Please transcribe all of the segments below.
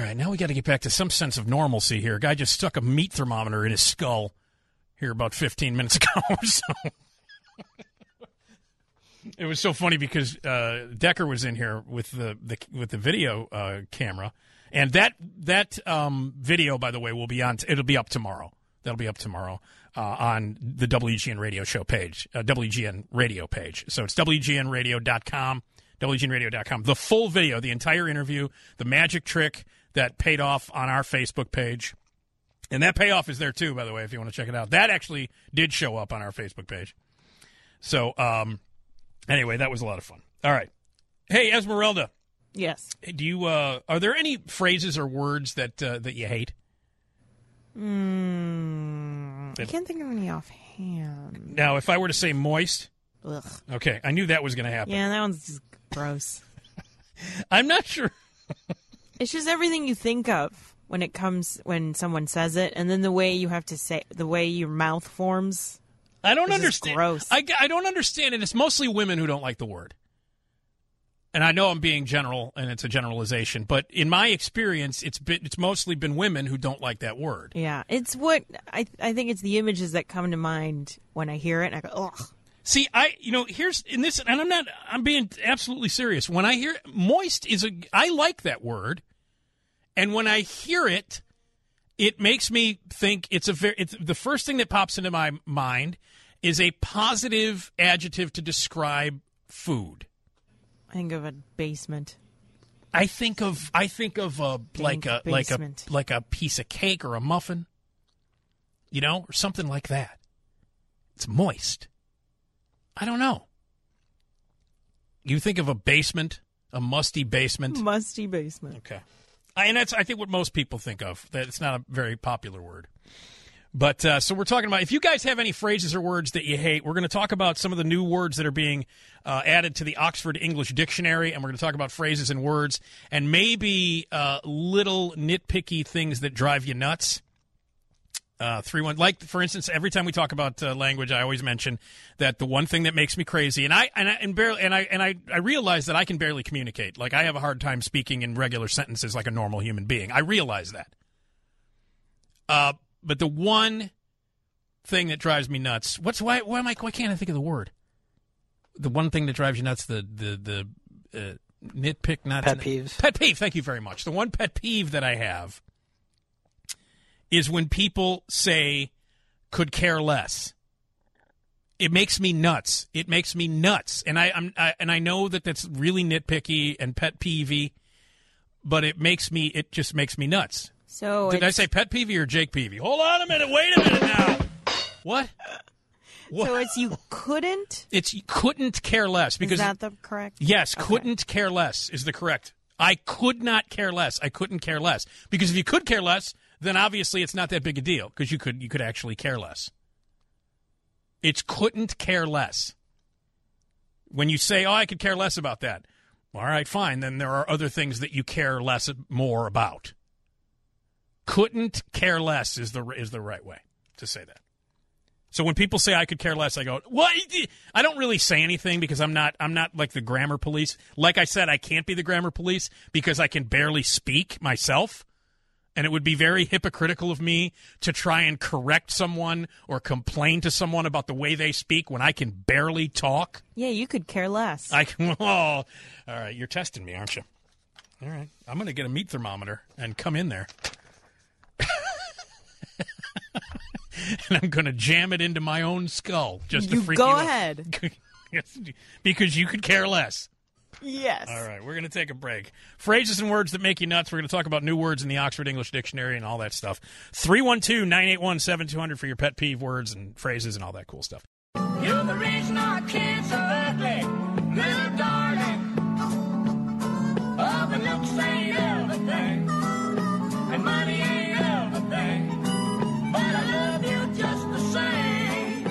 right, now we got to get back to some sense of normalcy here. A guy just stuck a meat thermometer in his skull here about 15 minutes ago. So it was so funny because Decker was in here with the video camera, and that video, by the way, will be on. It'll be up tomorrow. That'll be up tomorrow on the WGN Radio show page, WGN Radio page. So it's WGNradio.com, WGNradio.com. The full video, the entire interview, the magic trick that paid off on our Facebook page. And that payoff is there, too, by the way, if you want to check it out. That actually did show up on our Facebook page. So, anyway, that was a lot of fun. All right. Hey, Esmeralda. Yes. Do you are there any phrases or words that you hate? I can't think of any offhand. Now, if I were to say moist, Ugh. okay, I knew that was going to happen. Yeah, that one's just gross. I'm not sure. It's just everything you think of when someone says it, and then the way you have to say, the way your mouth forms. I don't understand. Gross. I don't understand, and it's mostly women who don't like the word. And I know I'm being general, and it's a generalization, but in my experience, it's mostly been women who don't like that word. Yeah, it's what I think it's the images that come to mind when I hear it, and I go, ugh. See, here's in this, and I'm being absolutely serious. When I hear moist I like that word, and when I hear it, it makes me think it's the first thing that pops into my mind is a positive adjective to describe food. I think of a basement. I think of like a piece of cake or a muffin, or something like that. It's moist. I don't know. You think of a basement, a musty basement. Musty basement. Okay. And that's, I think, what most people think of. That it's not a very popular word. But so we're talking about, if you guys have any phrases or words that you hate, we're going to talk about some of the new words that are being added to the Oxford English Dictionary, and we're going to talk about phrases and words, and maybe little nitpicky things that drive you nuts. 3-1, like, for instance, every time we talk about language, I always mention that the one thing that makes me crazy, and I realize that I can barely communicate. Like, I have a hard time speaking in regular sentences like a normal human being. I realize that. But the one thing that drives me nuts, why can't I think of the word? The one thing that drives you nuts, the nitpick, not pet peeve. Pet peeve. Thank you very much. The one pet peeve that I have is when people say "could care less." It makes me nuts. It makes me nuts, and I know that that's really nitpicky and pet peevey, but it just makes me nuts. So did I say pet peevey or Jake peevey? Hold on a minute. Wait a minute now. What? So it's you couldn't? It's you couldn't care less. Because is that the correct? Yes, okay. Couldn't care less is the correct. I could not care less. I couldn't care less. Because if you could care less, then obviously it's not that big a deal because you could actually care less. It's couldn't care less. When you say, I could care less about that. All right, fine. Then there are other things that you care more about. Couldn't care less is the right way to say that. So when people say I could care less, I go, what? I don't really say anything because I'm not like the grammar police. Like I said, I can't be the grammar police because I can barely speak myself. And it would be very hypocritical of me to try and correct someone or complain to someone about the way they speak when I can barely talk. Yeah, you could care less. All right, you're testing me, aren't you? All right, I'm going to get a meat thermometer and come in there. And I'm going to jam it into my own skull just to freak you out. Go ahead. Because you could care less. Yes. All right, we're going to take a break. Phrases and words that make you nuts. We're going to talk about new words in the Oxford English Dictionary and all that stuff. 312-981-7200 for your pet peeve words and phrases and all that cool stuff. You're the reason our kids are ugly, little darling. Oh, but looks ain't everything, and money ain't everything. But I love you just the same.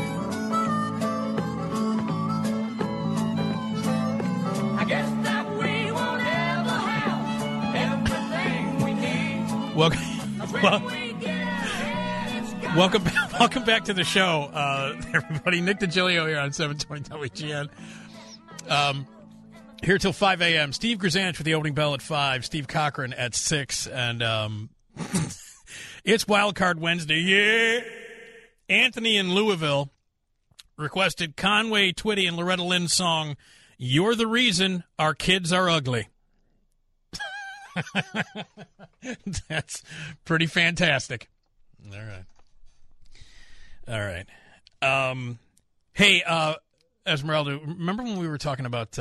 I guess that we won't ever have everything we need. Welcome back to the show, everybody. Nick DiGilio here on 720 WGN. Here till 5 a.m. Steve Grzanich with the opening bell at 5. Steve Cochran at 6. And it's Wild Card Wednesday. Yeah. Anthony in Louisville requested Conway Twitty and Loretta Lynn's song, You're the Reason Our Kids Are Ugly. That's pretty fantastic. All right. Hey, Esmeralda, remember when we were talking about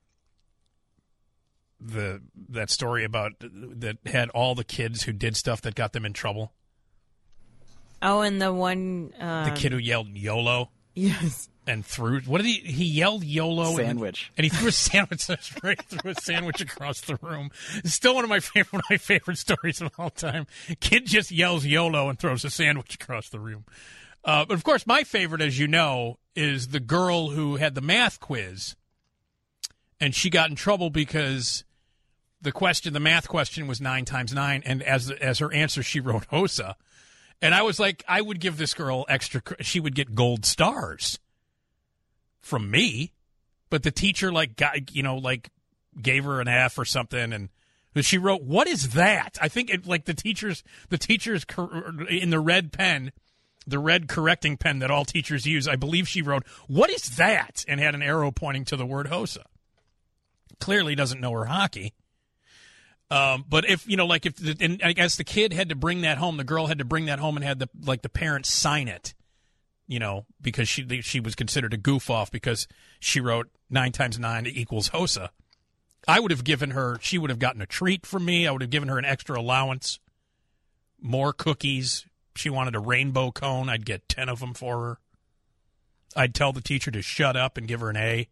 that story about that had all the kids who did stuff that got them in trouble? Oh, and the one the kid who yelled YOLO. Yes. And threw what did he yelled YOLO sandwich and he threw a sandwich threw a sandwich across the room. It's still one of my favorite stories of all time. Kid just yells YOLO and throws a sandwich across the room. But of course, my favorite, as you know, is the girl who had the math quiz, and she got in trouble because the math question was 9 times 9, and as her answer, she wrote HOSA. And I was like, I would give this girl she would get gold stars from me, but the teacher gave her an F or something, and she wrote, "What is that?" I think the teachers in the red pen, the red correcting pen that all teachers use. I believe she wrote, "What is that?" and had an arrow pointing to the word HOSA. Clearly doesn't know her hockey. But and I guess the kid had to bring that home. The girl had to bring that home and had the parents sign it. Because she was considered a goof off because she wrote 9 times 9 equals HOSA. She would have gotten a treat from me. I would have given her an extra allowance, more cookies. She wanted a rainbow cone. I'd get 10 of them for her. I'd tell the teacher to shut up and give her an A.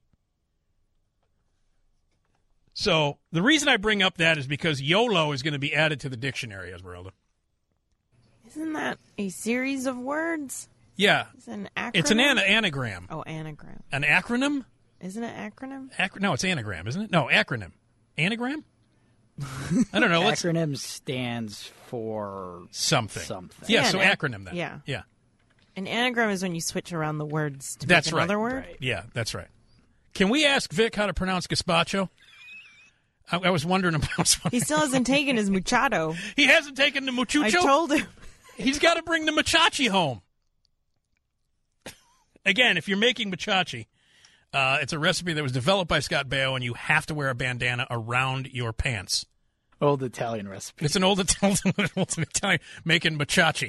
So the reason I bring up that is because YOLO is going to be added to the dictionary, Esmeralda. Isn't that a series of words? Yeah. It's an acronym? It's an anagram. Oh, anagram. An acronym? Isn't it acronym? No, it's anagram, isn't it? No, acronym. Anagram? I don't know. Acronym stands for something. Yeah, so acronym then. Yeah. An anagram is when you switch around the words to that's make right. another word. Right. Yeah, that's right. Can we ask Vic how to pronounce gazpacho? I was wondering about He still hasn't taken his muchacho. He hasn't taken the muchacho? I told him. He's got to bring the machachi home. Again, if you're making machachi, it's a recipe that was developed by Scott Baio, and you have to wear a bandana around your pants. Old Italian recipe. It's an old Italian making machachi.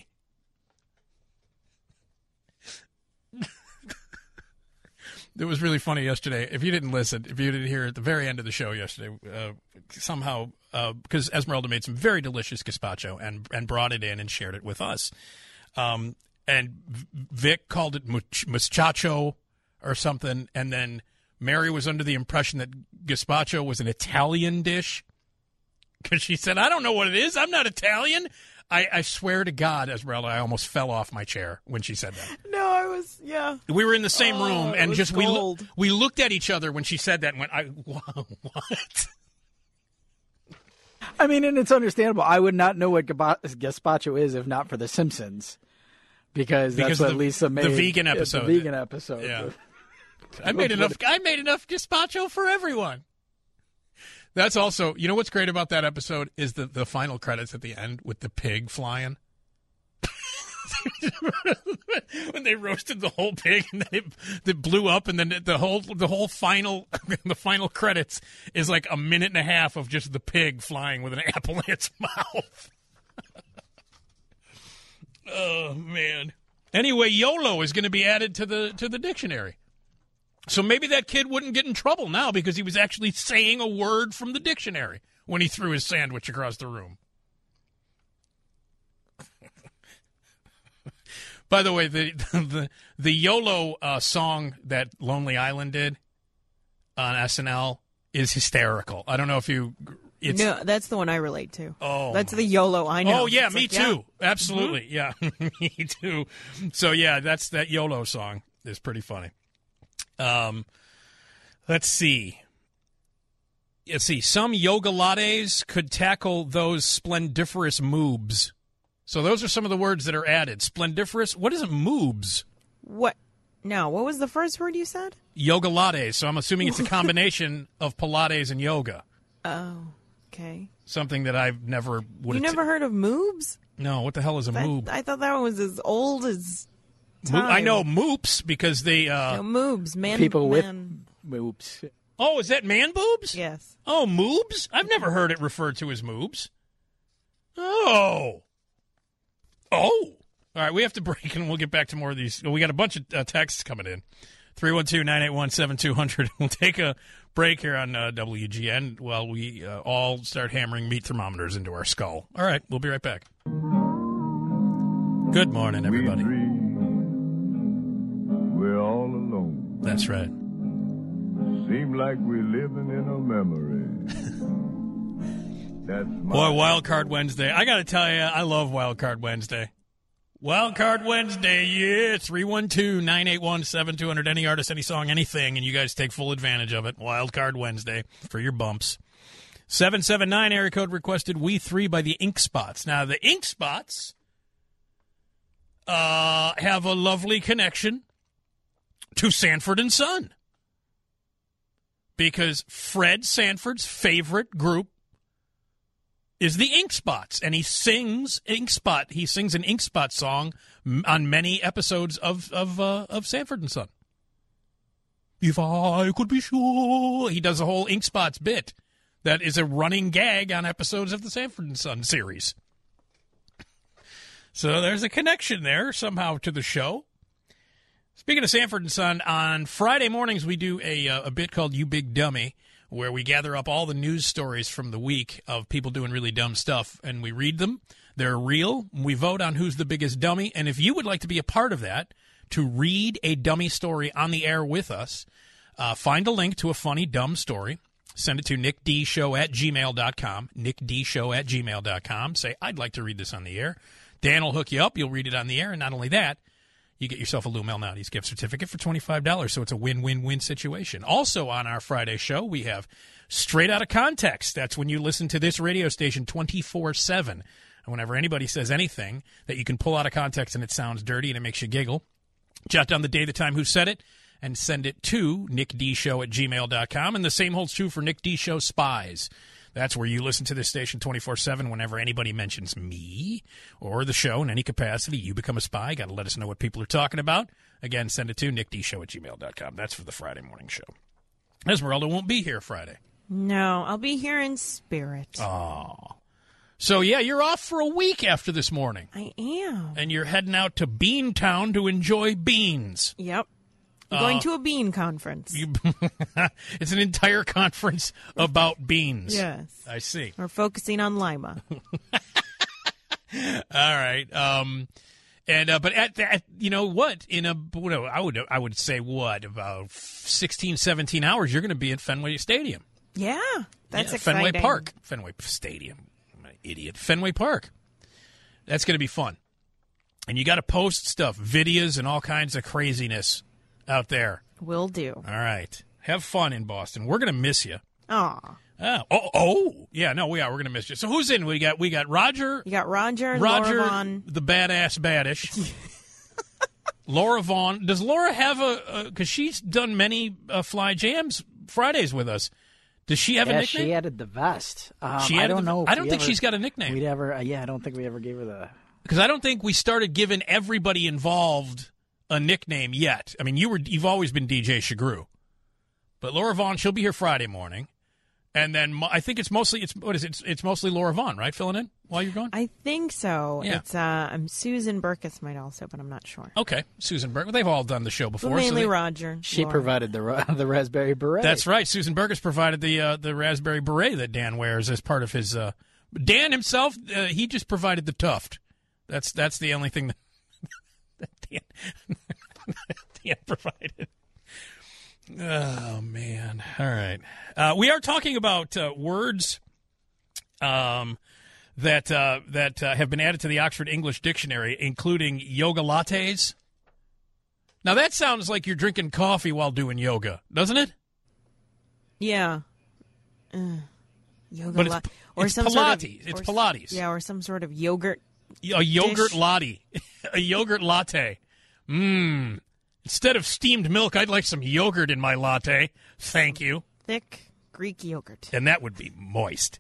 It was really funny yesterday. If you didn't hear at the very end of the show yesterday, somehow, because Esmeralda made some very delicious gazpacho and brought it in and shared it with us. And Vic called it muchacho or something, and then Mary was under the impression that gazpacho was an Italian dish because she said, "I don't know what it is. I'm not Italian." I swear to God, Esmeralda, I almost fell off my chair when she said that. No, I was, yeah. We were in the same room, and just we looked at each other when she said that and went, what? I mean, and it's understandable. I would not know what gazpacho is if not for The Simpsons. Because that's what Lisa made. The vegan episode. The vegan episode. Yeah. I made enough gazpacho for everyone. That's also, you know what's great about that episode is the final credits at the end with the pig flying. When they roasted the whole pig and then it blew up, and then the whole final the final credits is like a minute and a half of just the pig flying with an apple in its mouth. Oh man. Anyway, YOLO is going to be added to the dictionary. So maybe that kid wouldn't get in trouble now because he was actually saying a word from the dictionary when he threw his sandwich across the room. By the way, the YOLO song that Lonely Island did on SNL is hysterical. I don't know if you... No, that's the one I relate to. Oh, that's the YOLO I know. Oh, yeah, it's me too. Yeah. Absolutely, Mm-hmm. yeah, me too. So, yeah, that YOLO song is pretty funny. Let's see. Some yoga lattes could tackle those splendiferous moobs. So those are some of the words that are added. Splendiferous. What is a moobs? What? No, what was the first word you said? Yoga lattes. So I'm assuming it's a combination of Pilates and yoga. Oh, okay. Something that I've never would. You never heard of moobs? No. What the hell is a moob? I thought that was as old as time. I know moops because they. No, moobs, man. People with man. moobs. Oh, is that man boobs? Yes. Oh, moobs? I've never heard it referred to as moobs. Oh. All right, we have to break, and we'll get back to more of these. We got a bunch of texts coming in. 312-981-7200. We'll take a break here on WGN while we all start hammering meat thermometers into our skull. All right, we'll be right back. Good morning, everybody. We're all alone. That's right. Seem like we're living in a memory. That's my Boy, Wild Card Wednesday. I got to tell you, I love Wild Card Wednesday. Wild Card Wednesday, yeah. 312-981-7200. Any artist, any song, anything, and you guys take full advantage of it. Wild Card Wednesday for your bumps. 779 area code requested We Three by the Ink Spots. Now, the Ink Spots have a lovely connection to Sanford and Son. Because Fred Sanford's favorite group is the Ink Spots, and he sings Ink Spot. He sings an Ink Spot song on many episodes of Sanford and Son. If I could be sure, he does a whole Ink Spots bit that is a running gag on episodes of the Sanford and Son series. So there's a connection there somehow to the show. Speaking of Sanford and Son, on Friday mornings we do a bit called You Big Dummy, where we gather up all the news stories from the week of people doing really dumb stuff, and we read them. They're real. We vote on who's the biggest dummy, and if you would like to be a part of that, to read a dummy story on the air with us, find a link to a funny, dumb story. Send it to nickdshow@gmail.com, nickdshow@gmail.com. Say, I'd like to read this on the air. Dan will hook you up. You'll read it on the air, and not only that, you get yourself a Lou Malnati's gift certificate for $25, so it's a win-win-win situation. Also on our Friday show, we have Straight Outta Context. That's when you listen to this radio station 24/7. And whenever anybody says anything that you can pull out of context and it sounds dirty and it makes you giggle, jot down the day, the time, who said it, and send it to nickdshow@gmail.com. And the same holds true for Nick D. Show Spies. That's where you listen to this station 24/7. Whenever anybody mentions me or the show in any capacity, you become a spy. Got to let us know what people are talking about. Again, send it to nickdshow@gmail.com. That's for the Friday morning show. Esmeralda won't be here Friday. No, I'll be here in spirit. Oh. So, yeah, you're off for a week after this morning. I am. And you're heading out to Beantown to enjoy beans. Yep. I'm going to a bean conference. It's an entire conference about beans. Yes. I see. We're focusing on Lima. All right. But at that, you know what? I would say what, about 16, 17 hours, you're going to be at Fenway Stadium. Yeah. That's exciting. Fenway Park. Fenway Stadium. I'm an idiot. Fenway Park. That's going to be fun. And you got to post stuff, videos and all kinds of craziness out there. Will do. All right. Have fun in Boston. We're going to miss you. Aw. Yeah, no, we are. We're going to miss you. So who's in? We got Roger. You got Roger, Laura Vaughn. The badass baddish. Laura Vaughn. Does Laura have because she's done many Fly Jams Fridays with us. Does she have a nickname? She added the vest. I don't know. I don't think she's got a nickname. We'd ever. I don't think we ever gave her the. Because I don't think we started giving everybody involved a nickname yet. I mean, you've always been DJ Shagru, but Laura Vaughn, she'll be here Friday morning, and then I think it's mostly Laura Vaughn, right? Filling in while you're gone. I think so. Yeah. It's Susan Burkus might also, but I'm not sure. Okay, Susan Burkus. They've all done the show before. But mainly Roger. She Laura. provided the raspberry beret. That's right. Susan Burkus provided the raspberry beret that Dan wears as part of his. Dan himself, he just provided the tuft. That's the only thing that Dan provided. Oh man! All right, we are talking about words that have been added to the Oxford English Dictionary, including yoga lattes. Now that sounds like you're drinking coffee while doing yoga, doesn't it? Yeah. Yoga But latte. it's Pilates. It's Pilates. Yeah, or some sort of yogurt. A yogurt dish. latte. A yogurt latte. Instead of steamed milk, I'd like some yogurt in my latte. Thank you. Thick Greek yogurt. And that would be moist.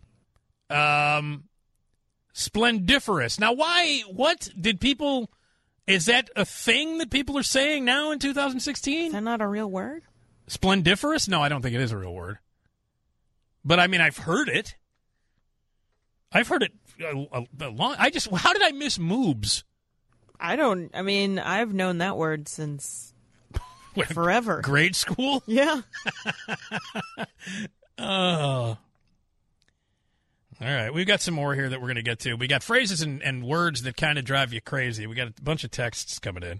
Splendiferous. Now, why? What did people? Is that a thing that people are saying now in 2016? Is that not a real word? Splendiferous? No, I don't think it is a real word. But I mean, I've heard it. I've heard it a long. How did I miss moobs? I mean, I've known that word since forever. Grade school? Yeah. Oh. All right, we've got some more here that we're going to get to. We got phrases and words that kind of drive you crazy. We got a bunch of texts coming in.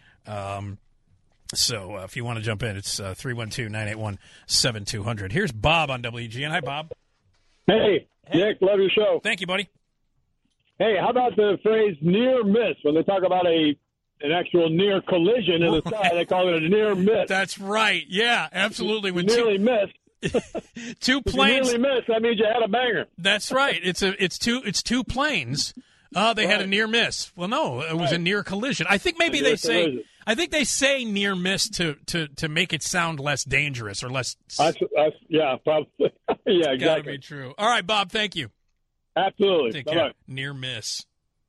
So if you want to jump in, it's 312-981-7200. Here's Bob on WGN. Hi, Bob. Hey, Nick, love your show. Thank you, buddy. Hey, how about the phrase near miss? When they talk about an actual near collision in the sky, they call it a near miss. That's right. Yeah, absolutely. When nearly missed. Two planes. If you nearly missed, that means you had a banger. That's right. It's two planes. They had a near miss. Well, no, it was a near collision. I think maybe they say. I think they say near miss to make it sound less dangerous or less. Yeah, probably. Yeah, exactly. Gotta be true. All right, Bob. Thank you. Absolutely. Take care. Near miss.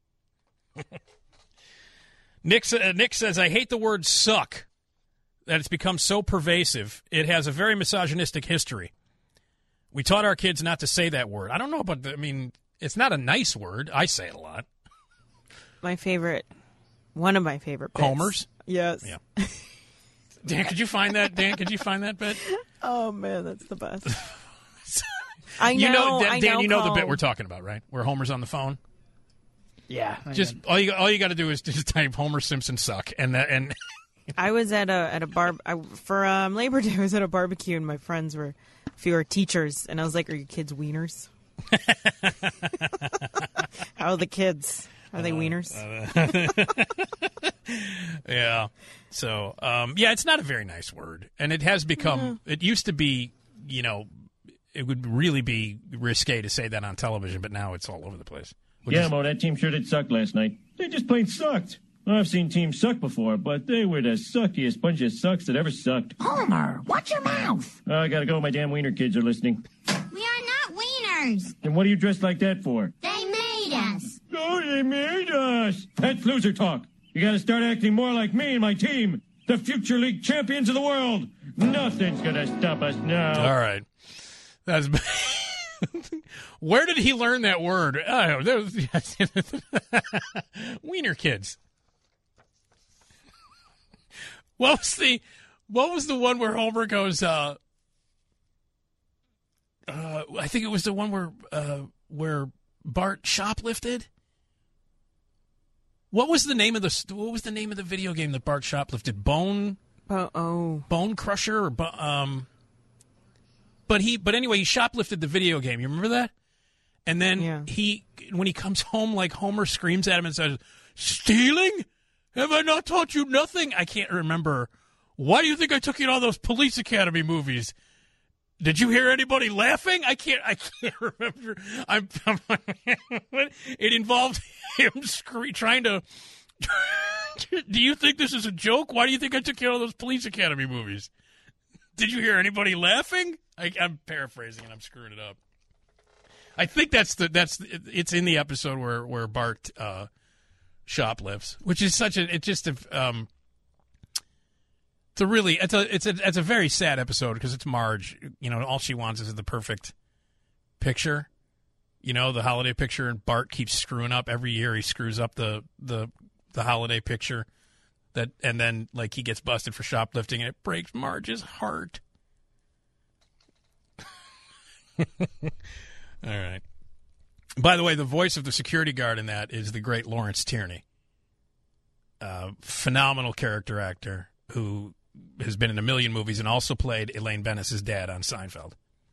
Nick says, I hate the word suck. That it's become so pervasive. It has a very misogynistic history. We taught our kids not to say that word. I don't know, but I mean, it's not a nice word. I say it a lot. One of my favorite bits. Homers? Yes. Yeah. Dan, could you find that? bit? Oh, man, that's the best. Dan, you know the bit we're talking about, right? Where Homer's on the phone? Yeah. Just all you got to do is just type Homer Simpson suck, and I was at a bar for Labor Day. I was at a barbecue, and my friends were a few are teachers, and I was like, "Are your kids wieners?" How are the kids? Are they wieners? Yeah. So, it's not a very nice word, and it has become. It used to be, it would really be risque to say that on television, but now it's all over the place. Mo, that team sure did suck last night. They just plain sucked. I've seen teams suck before, but they were the suckiest bunch of sucks that ever sucked. Homer, watch your mouth. I gotta go. My damn wiener kids are listening. We are not wieners. Then what are you dressed like that for? They made us. Oh, they made us. That's loser talk. You gotta start acting more like me and my team, the future league champions of the world. Nothing's gonna stop us now. All right. That's... Where did he learn that word? I don't know. Wiener kids. What was the one where Homer goes? I think it was the one where Bart shoplifted. What was the name of the video game that Bart shoplifted? Bone Crusher or But anyway, he shoplifted the video game. You remember that? And then when he comes home, like Homer screams at him and says, "Stealing? Have I not taught you nothing?" I can't remember. Why do you think I took you to all those Police Academy movies? Did you hear anybody laughing? I can't remember. It involved him trying to. Do you think this is a joke? Why do you think I took you to all those Police Academy movies? Did you hear anybody laughing? I'm paraphrasing and I'm screwing it up. I think it's in the episode where Bart shoplifts, which is it's a very sad episode because it's Marge. All she wants is the perfect picture, the holiday picture, and Bart keeps screwing up every year. He screws up the holiday picture and then like he gets busted for shoplifting and it breaks Marge's heart. All right. By the way, the voice of the security guard in that is the great Lawrence Tierney. Phenomenal character actor who has been in a million movies and also played Elaine Bennis's dad on Seinfeld.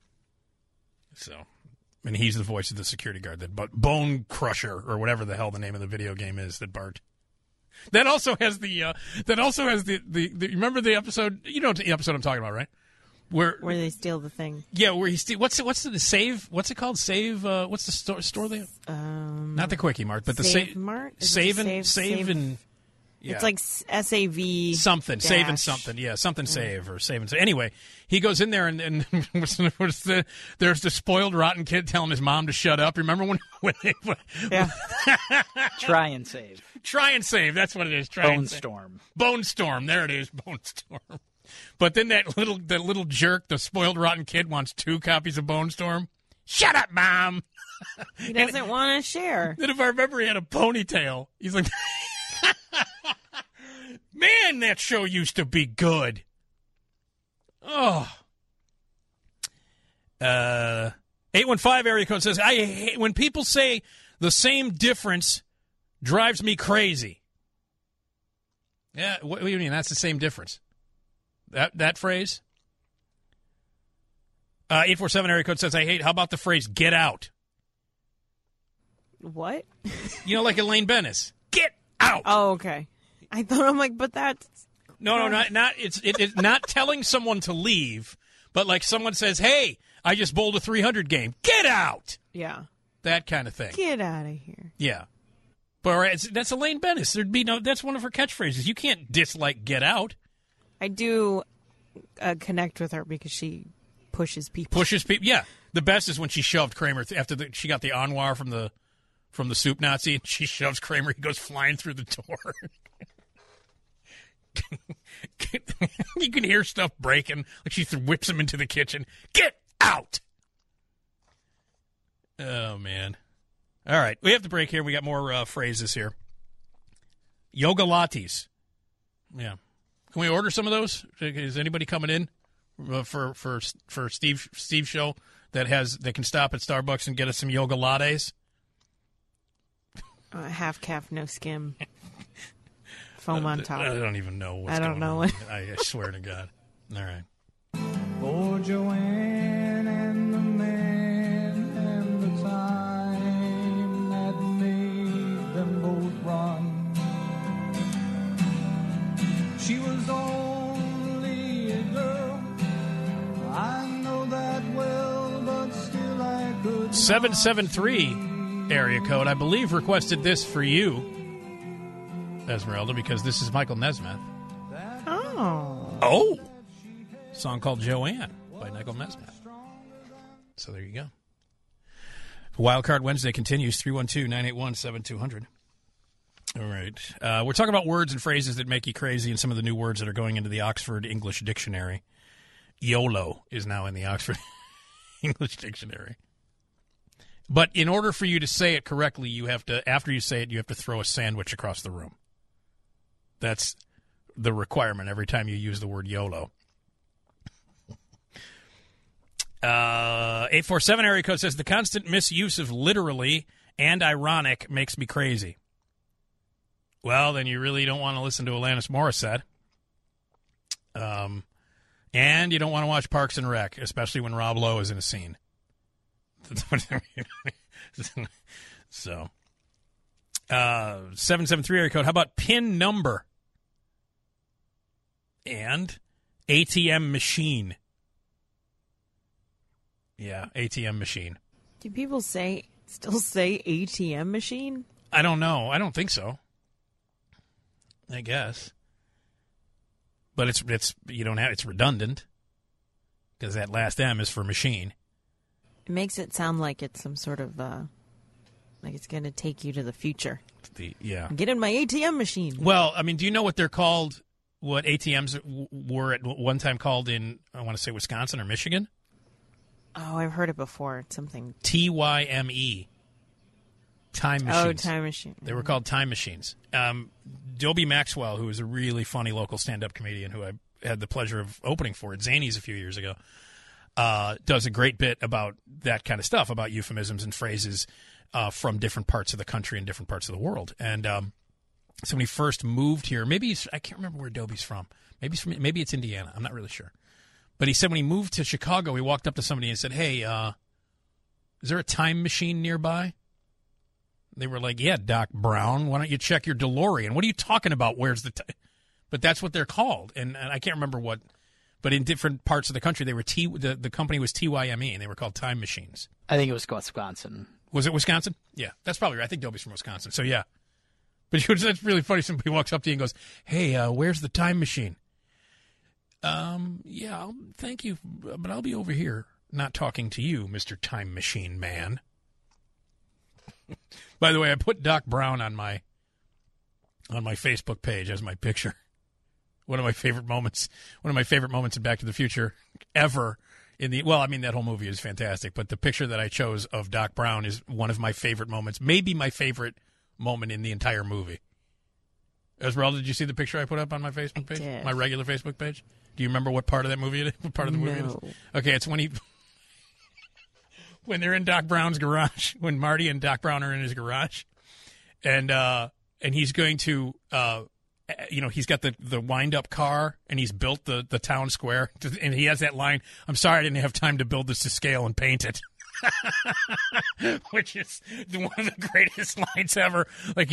And he's the voice of the security guard, that Bone Crusher or whatever the hell the name of the video game is that Bart. That also has the remember the episode? You know the episode I'm talking about, right? Where they steal the thing. Yeah, where he steal. What's the save? What's it called? Save. What's the store they have? Not the Quickie Mart, but the Save Mart. Save and Yeah. It's like SAV. Something, dash. saving something. Yeah, something save or saving. Anyway, he goes in there and there's the spoiled, rotten kid telling his mom to shut up. Remember when they Yeah. Try and save. Try and save. That's what it is. Try and save. Bonestorm. Bonestorm. There it is. Bonestorm. But then that little jerk, the spoiled, rotten kid, wants 2 copies of Bonestorm. Shut up, Mom. He doesn't want to share. Then if I remember, he had a ponytail. He's like, man, that show used to be good. Oh. 815 area code says, I hate when people say the same difference drives me crazy. Yeah, what do you mean? That's the same difference. That phrase? 847 area code says, I hate, how about the phrase, get out? What? You know, like Elaine Bennis. Get out! Oh, okay. I thought, I'm like, but that's... No, not it's not telling someone to leave, but like someone says, hey, I just bowled a 300 game. Get out! Yeah. That kind of thing. Get out of here. Yeah. But that's Elaine Bennis. There'd be that's one of her catchphrases. You can't dislike get out. I do connect with her because she pushes people. Pushes people. Yeah. The best is when she shoved Kramer after she got the Anwar from the soup Nazi, and she shoves Kramer. He goes flying through the door. You can hear stuff breaking. Like she whips him into the kitchen. Get out! Oh, man. All right. We have to break here. We got more phrases here. Yoga lattes. Yeah. Can we order some of those? Is anybody coming in for Steve's show that can stop at Starbucks and get us some yoga lattes? Half calf, no skim. Foam on top. I don't even know what's going on. I swear to God. All right. For Joanne and the man and the time that made them both run. She was only a girl. I know that well, but still I could. 773 area code, I believe, requested this for you, Esmeralda, because this is Michael Nesmith. Oh. Song called Joanne by Michael Nesmith. So there you go. Wildcard Wednesday continues, 312-981-7200. All right. We're talking about words and phrases that make you crazy and some of the new words that are going into the Oxford English Dictionary. YOLO is now in the Oxford English Dictionary. But in order for you to say it correctly, you have to, after you say it, you have to throw a sandwich across the room. That's the requirement every time you use the word YOLO. 847 area code says, the constant misuse of literally and ironic makes me crazy. Well, then you really don't want to listen to Alanis Morissette. And you don't want to watch Parks and Rec, especially when Rob Lowe is in a scene. So, 773 area code. How about PIN number and ATM machine? Yeah, ATM machine. Do people still say ATM machine? I don't know. I don't think so. I guess, but it's redundant because that last M is for machine. It makes it sound like it's some sort of like it's going to take you to the future. Get in my ATM machine. Well, I mean, do you know what they're called? What ATMs were at one time called in? I want to say Wisconsin or Michigan. Oh, I've heard it before. It's something TYME. Time machines. Oh, time machine. They were called time machines. Dobie Maxwell, who is a really funny local stand-up comedian who I had the pleasure of opening for at Zany's a few years ago, does a great bit about that kind of stuff, about euphemisms and phrases from different parts of the country and different parts of the world. And so when he first moved here, I can't remember where Dobie's from. Maybe it's Indiana. I'm not really sure. But he said when he moved to Chicago, he walked up to somebody and said, hey, is there a time machine nearby? They were like, yeah, Doc Brown, why don't you check your DeLorean? What are you talking about? Where's the But that's what they're called. And I can't remember what, but in different parts of the country, they were the company was TYME, and they were called time machines. I think it was Wisconsin. Was it Wisconsin? Yeah, that's probably right. I think Dobie's from Wisconsin. So, yeah. But that's really funny. Somebody walks up to you and goes, "Hey, where's the time machine?" Yeah, thank you, but I'll be over here, not talking to you, Mr. Time Machine Man. By the way, I put Doc Brown on my Facebook page as my picture. One of my favorite moments in Back to the Future ever. That whole movie is fantastic, but the picture that I chose of Doc Brown is one of my favorite moments, maybe my favorite moment in the entire movie. Esmeralda, did you see the picture I put up on my Facebook page? did. My regular Facebook page? Do you remember what part of that movie it is? What part of the movie it is? Okay, it's when when they're in Doc Brown's garage, when Marty and Doc Brown are in his garage, and he's going to he's got the wind-up car, and he's built the town square, and he has that line, "I'm sorry I didn't have time to build this to scale and paint it." Which is one of the greatest lines ever. Like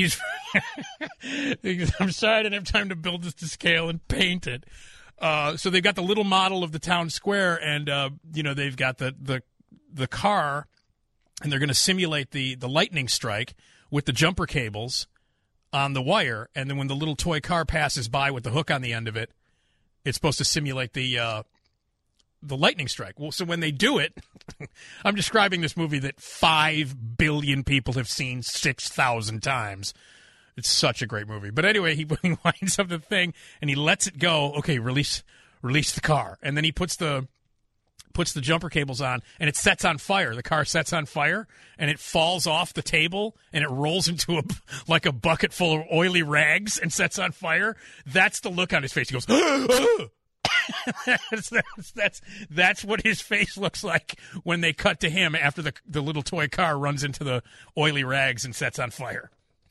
I'm sorry I didn't have time to build this to scale and paint it. So they've got the little model of the town square, and they've got the car, and they're going to simulate the lightning strike with the jumper cables on the wire, and then when the little toy car passes by with the hook on the end of it, it's supposed to simulate the lightning strike. Well, so when they do it, I'm describing this movie that 5 billion people have seen 6,000 times. It's such a great movie. But anyway, he winds up the thing, and he lets it go. Okay, release the car. And then he puts the jumper cables on, and it sets on fire. The car sets on fire, and it falls off the table, and it rolls into a bucket full of oily rags and sets on fire. That's the look on his face. He goes, "Ah!" That's what his face looks like when they cut to him after the little toy car runs into the oily rags and sets on fire.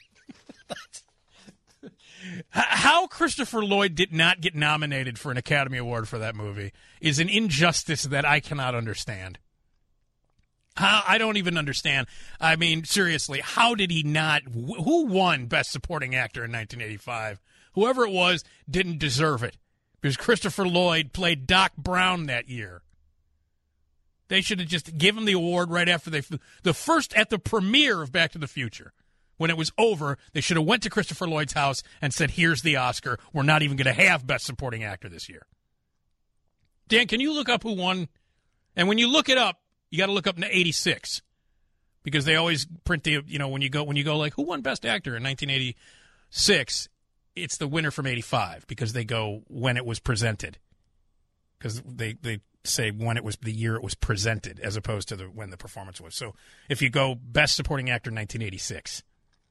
How Christopher Lloyd did not get nominated for an Academy Award for that movie is an injustice that I cannot understand. I don't even understand. I mean, seriously, how did he not? Who won Best Supporting Actor in 1985? Whoever it was didn't deserve it, because Christopher Lloyd played Doc Brown that year. They should have just given the award right after at the premiere of Back to the Future. When it was over, they should have went to Christopher Lloyd's house and said, "Here's the Oscar. We're not even going to have Best Supporting Actor this year." Dan, can you look up who won? And when you look it up, you got to look up 86, because they always print when you go like, who won Best Actor in 1986? It's the winner from 85, because they go when it was presented, because they say when it was the year it was presented as opposed to when the performance was. So if you go Best Supporting Actor 1986.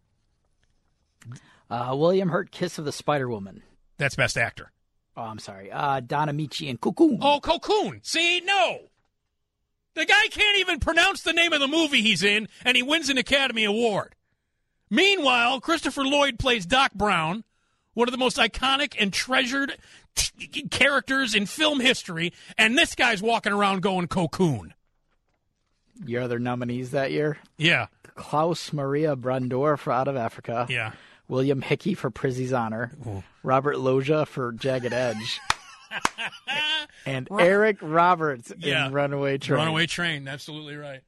William Hurt, Kiss of the Spider Woman. That's Best Actor. Oh, I'm sorry. Don Amici and Cocoon. Oh, Cocoon. See, no. The guy can't even pronounce the name of the movie he's in, and he wins an Academy Award. Meanwhile, Christopher Lloyd plays Doc Brown, one of the most iconic and treasured characters in film history, and this guy's walking around going Cocoon. Your other nominees that year? Yeah. Klaus Maria Brandor for Out of Africa. Yeah. William Hickey for Prizzi's Honor. Ooh. Robert Loggia for Jagged Edge. And Eric Roberts in Runaway Train. Runaway Train, absolutely right.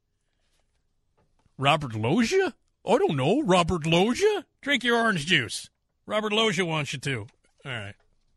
Robert Loggia? I don't know. Robert Loggia? Drink your orange juice. Robert Loggia wants you to. All right.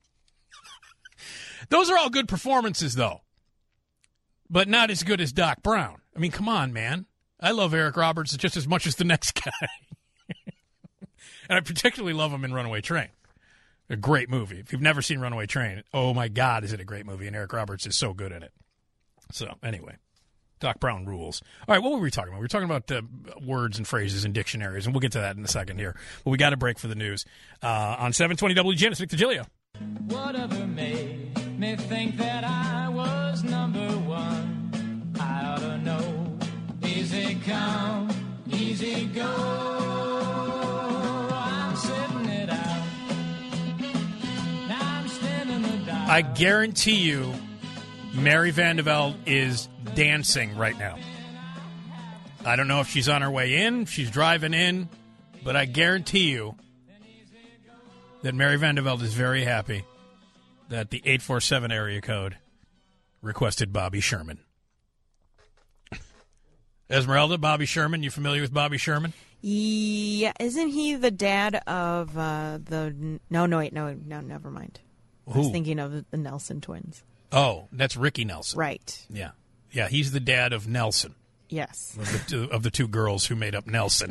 Those are all good performances, though. But not as good as Doc Brown. I mean, come on, man. I love Eric Roberts just as much as the next guy. And I particularly love him in Runaway Train. A great movie. If you've never seen Runaway Train, oh my God, is it a great movie, and Eric Roberts is so good in it. So, anyway, Doc Brown rules. All right, what were we talking about? We were talking about words and phrases and dictionaries, and we'll get to that in a second here. But we got a break for the news. On 720 WGN, Vic DeGilio. Whatever made me think that I was number one, I ought to know. Easy come, easy go. I'm sitting it out. Now I'm standing the dark. I guarantee you Mary Vandevelde is dancing right now. I don't know if she's on her way in, she's driving in, but I guarantee you that Mary Vandevelde is very happy that the 847 area code requested Bobby Sherman. Esmeralda, Bobby Sherman, you familiar with Bobby Sherman? Yeah, isn't he the dad of the? No, never mind. I was Who? thinking of the Nelson twins. Oh, that's Ricky Nelson. Right. Yeah. Yeah, he's the dad of Nelson, Yes. of the two girls who made up Nelson.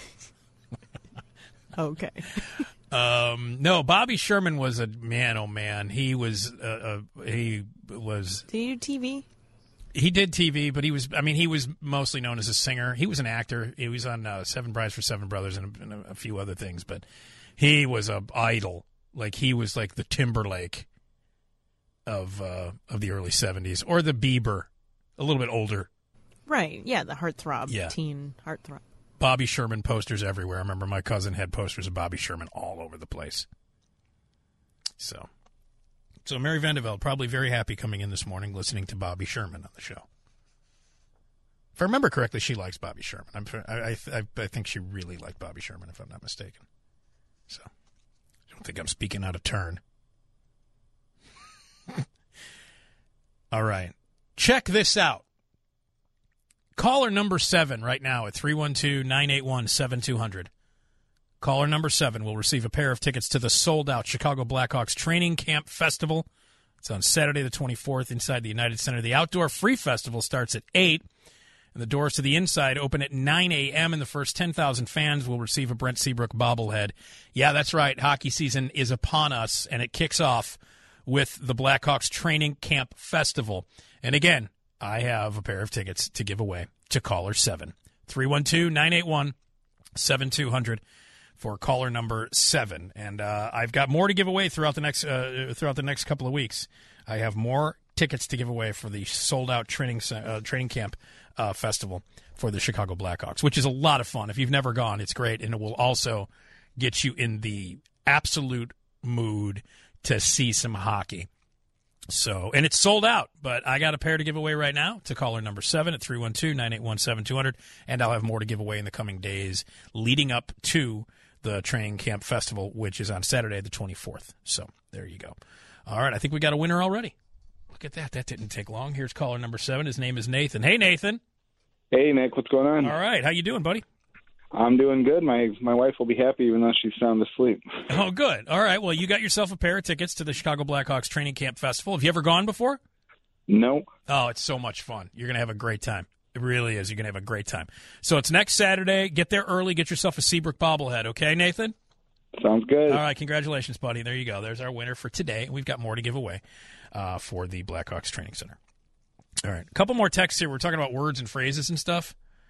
Okay. No, Bobby Sherman was a man. Oh man, he was. He was. Did he do TV? He did TV, but he was mostly known as a singer. He was an actor. He was on Seven Brides for Seven Brothers and a few other things. But he was an idol. Like he was like the Timberlake of the early '70s, or the Bieber, a little bit older. Right. Yeah, the heartthrob, Yeah. teen heartthrob. Bobby Sherman posters everywhere. I remember my cousin had posters of Bobby Sherman all over the place. So Mary Vandeveld probably very happy coming in this morning listening to Bobby Sherman on the show. If I remember correctly, she likes Bobby Sherman. I think she really liked Bobby Sherman, if I'm not mistaken. So I don't think I'm speaking out of turn. All right. Check this out. Caller number 7 right now at 312-981-7200. Caller number 7 will receive a pair of tickets to the sold-out Chicago Blackhawks Training Camp Festival. It's on Saturday the 24th inside the United Center. The Outdoor Free Festival starts at 8, and the doors to the inside open at 9 a.m., and the first 10,000 fans will receive a Brent Seabrook bobblehead. Yeah, that's right. Hockey season is upon us, and it kicks off with the Blackhawks Training Camp Festival. And again, I have a pair of tickets to give away to caller 7. 312-981-7200 for caller number 7. And I've got more to give away throughout the next couple of weeks. I have more tickets to give away for the sold-out training camp festival for the Chicago Blackhawks, which is a lot of fun. If you've never gone, it's great, and it will also get you in the absolute mood to see some hockey. So, and it's sold out, but I got a pair to give away right now to caller number 7 at 312-981-7200, and I'll have more to give away in the coming days leading up to the Training Camp Festival, which is on Saturday the 24th. So, there you go. All right, I think we got a winner already. Look at that. That didn't take long. Here's caller number 7. His name is Nathan. Hey, Nathan. Hey, Nick. What's going on? All right. How you doing, buddy? I'm doing good. My wife will be happy even though she's sound asleep. Oh, good. All right. Well, you got yourself a pair of tickets to the Chicago Blackhawks Training Camp Festival. Have you ever gone before? No. Oh, it's so much fun. You're going to have a great time. It really is. You're going to have a great time. So it's next Saturday. Get there early. Get yourself a Seabrook bobblehead. Okay, Nathan? Sounds good. All right. Congratulations, buddy. There you go. There's our winner for today. We've got more to give away for the Blackhawks Training Center. All right. A couple more texts here. We're talking about words and phrases and stuff.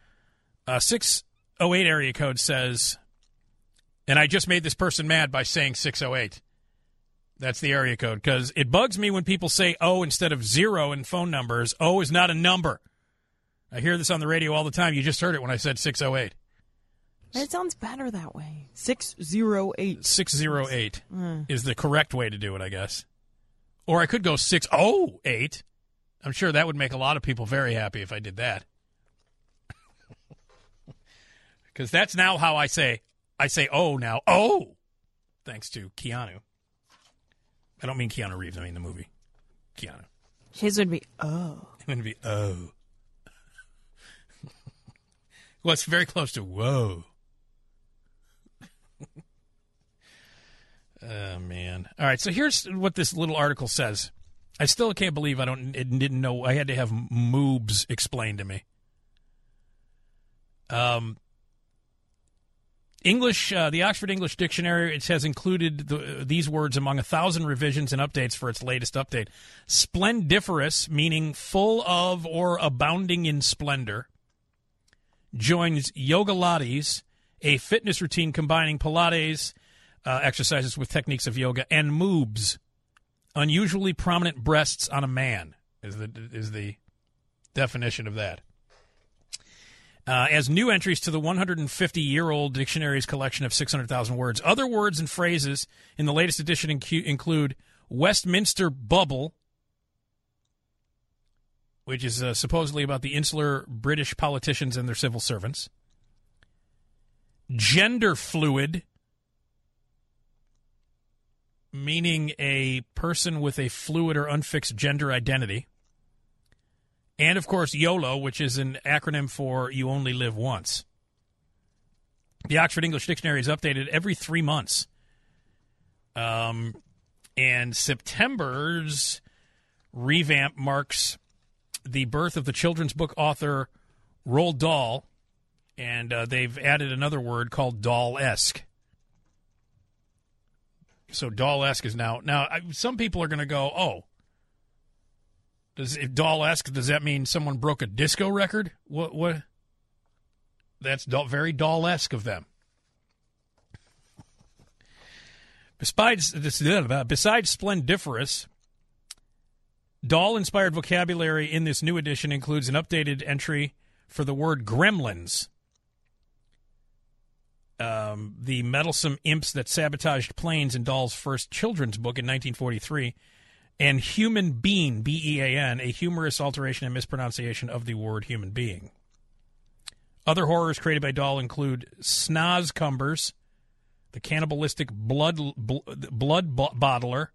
608 area code says, and I just made this person mad by saying 608. That's the area code, because it bugs me when people say O instead of 0 in phone numbers. O is not a number. I hear this on the radio all the time. You just heard it when I said 608. It sounds better that way. 608. 608 is the correct way to do it, I guess. Or I could go 608. I'm sure that would make a lot of people very happy if I did that. Because that's now how I say oh now. Oh! Thanks to Keanu. I don't mean Keanu Reeves. I mean the movie. Keanu. His would be, oh. It would be, oh. Well, it's very close to whoa. Oh, man. All right, so here's what this little article says. I still can't believe didn't know. I had to have moobs explained to me. English, the Oxford English Dictionary, it has included these words among 1,000 revisions and updates for its latest update. Splendiferous, meaning full of or abounding in splendor, joins yoga lattes, a fitness routine combining Pilates exercises with techniques of yoga, and moobs, unusually prominent breasts on a man, is the definition of that. As new entries to the 150-year-old dictionary's collection of 600,000 words. Other words and phrases in the latest edition include Westminster bubble, which is supposedly about the insular British politicians and their civil servants. Gender fluid, meaning a person with a fluid or unfixed gender identity. And, of course, YOLO, which is an acronym for You Only Live Once. The Oxford English Dictionary is updated every 3 months. And September's revamp marks the birth of the children's book author Roald Dahl, and they've added another word called Dahl-esque. So Dahl-esque is now some people are going to go, oh, if Dahl-esque, does that mean someone broke a disco record? What? That's very Dahl-esque of them. Besides splendiferous, Dahl-inspired vocabulary in this new edition includes an updated entry for the word gremlins, the meddlesome imps that sabotaged planes in Dahl's first children's book in 1943, and human being, B-E-A-N, a humorous alteration and mispronunciation of the word human being. Other horrors created by Dahl include snozcumbers, the cannibalistic blood bottler,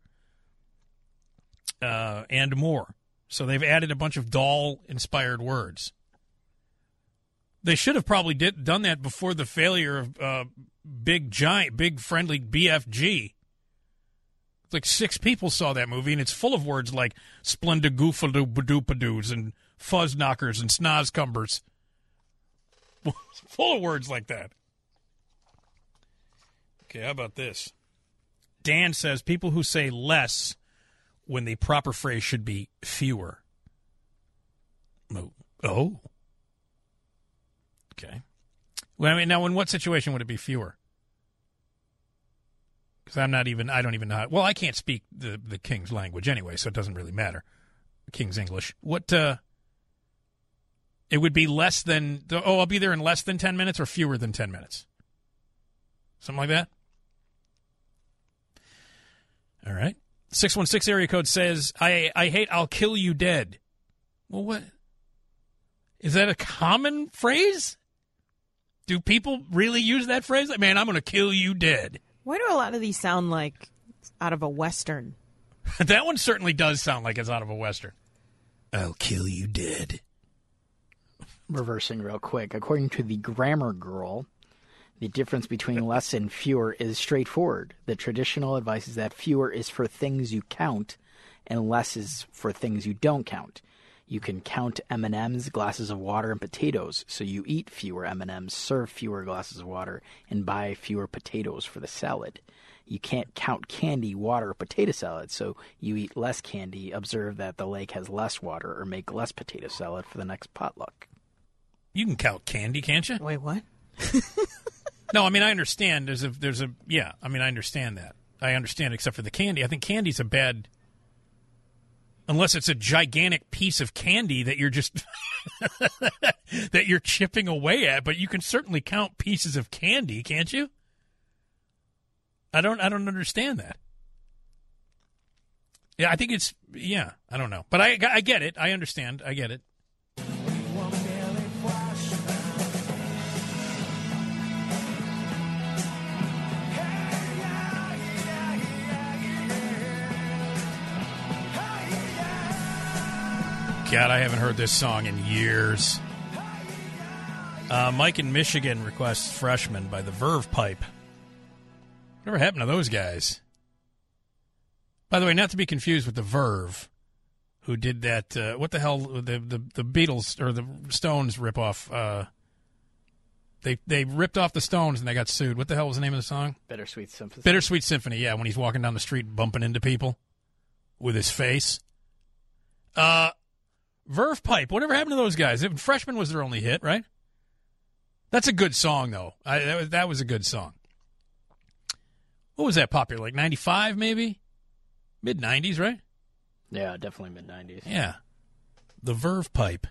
and more. So they've added a bunch of Dahl-inspired words. They should have probably done that before the failure of big friendly BFG. Like 6 people saw that movie, and it's full of words like splendigoofadoopadoos and fuzz-knockers and snozcumbers. Full of words like that. Okay, how about this? Dan says people who say less when the proper phrase should be fewer. Oh. Okay. Well, I mean, now in what situation would it be fewer? Because I don't even know how. Well, I can't speak the King's language anyway, so it doesn't really matter. King's English. What, it would be less than, I'll be there in less than 10 minutes or fewer than 10 minutes? Something like that? All right. 616 area code says, I hate I'll kill you dead. Well, what? Is that a common phrase? Do people really use that phrase? Like, man, I'm going to kill you dead. Why do a lot of these sound like out of a Western? That one certainly does sound like it's out of a Western. I'll kill you dead. Reversing real quick. According to the Grammar Girl, the difference between less and fewer is straightforward. The traditional advice is that fewer is for things you count and less is for things you don't count. You can count M&Ms, glasses of water, and potatoes, so you eat fewer M&Ms, serve fewer glasses of water, and buy fewer potatoes for the salad. You can't count candy, water, or potato salad, so you eat less candy, observe that the lake has less water, or make less potato salad for the next potluck. You can count candy, can't you? Wait, what? No, I mean, I understand. I understand that. I understand, except for the candy. I think candy's a bad... Unless it's a gigantic piece of candy that you're just that you're chipping away at, but you can certainly count pieces of candy, can't you? I don't understand that. Yeah, I think it's I don't know, but I get it. I understand. I get it. God, I haven't heard this song in years. Mike in Michigan requests Freshman by the Verve Pipe. Whatever happened to those guys? By the way, not to be confused with the Verve, who did that, what the hell, the Beatles, or the Stones ripoff. They ripped off the Stones and they got sued. What the hell was the name of the song? Bittersweet Symphony. Bittersweet Symphony, yeah, when he's walking down the street bumping into people with his face. Verve Pipe, whatever happened to those guys? Freshman was their only hit, right? That's a good song, though. That was a good song. What was that popular? Like 95, maybe? Mid-90s, right? Yeah, definitely mid-90s. Yeah. The Verve Pipe.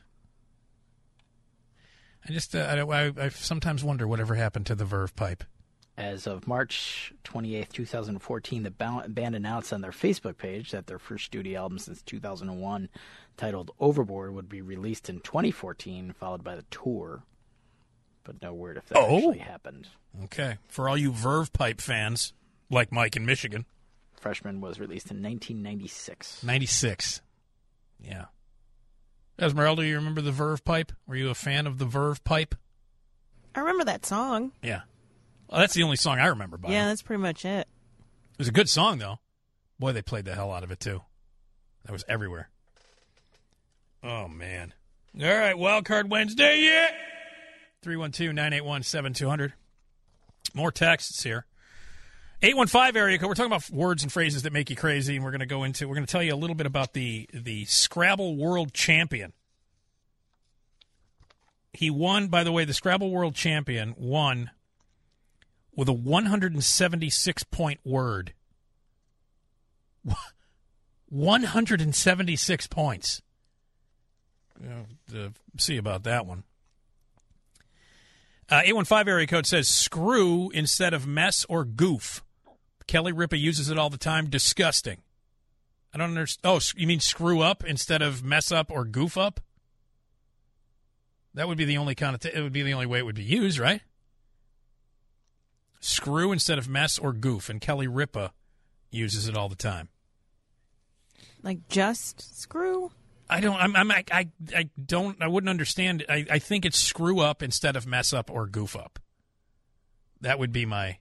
I just, I sometimes wonder whatever happened to the Verve Pipe. As of March 28th, 2014, the band announced on their Facebook page that their first studio album since 2001, titled Overboard, would be released in 2014, followed by the tour. But no word if that actually happened. Okay. For all you Verve Pipe fans, like Mike in Michigan. Freshman was released in 1996. 96. Yeah. Esmeralda, you remember the Verve Pipe? Were you a fan of the Verve Pipe? I remember that song. Yeah. Well, that's the only song I remember by Yeah, him. that's pretty much it. It was a good song, though. Boy, they played the hell out of it, too. That was everywhere. Oh, man. All right, Wild Card Wednesday, yeah! 312-981-7200. More texts here. 815 area code. We're talking about words and phrases that make you crazy, and we're going to tell you a little bit about the Scrabble World Champion. He won, by the way, the Scrabble World Champion won with a 176-point word. 176 points. See about that one. 815 area code says screw instead of mess or goof. Kelly Ripa uses it all the time. Disgusting. I don't understand. Oh, you mean screw up instead of mess up or goof up? That would be the only it would be the only way it would be used, right? Screw instead of mess or goof, and Kelly Ripa uses it all the time. Like just screw? I wouldn't understand. I think it's screw up instead of mess up or goof up. That would be my.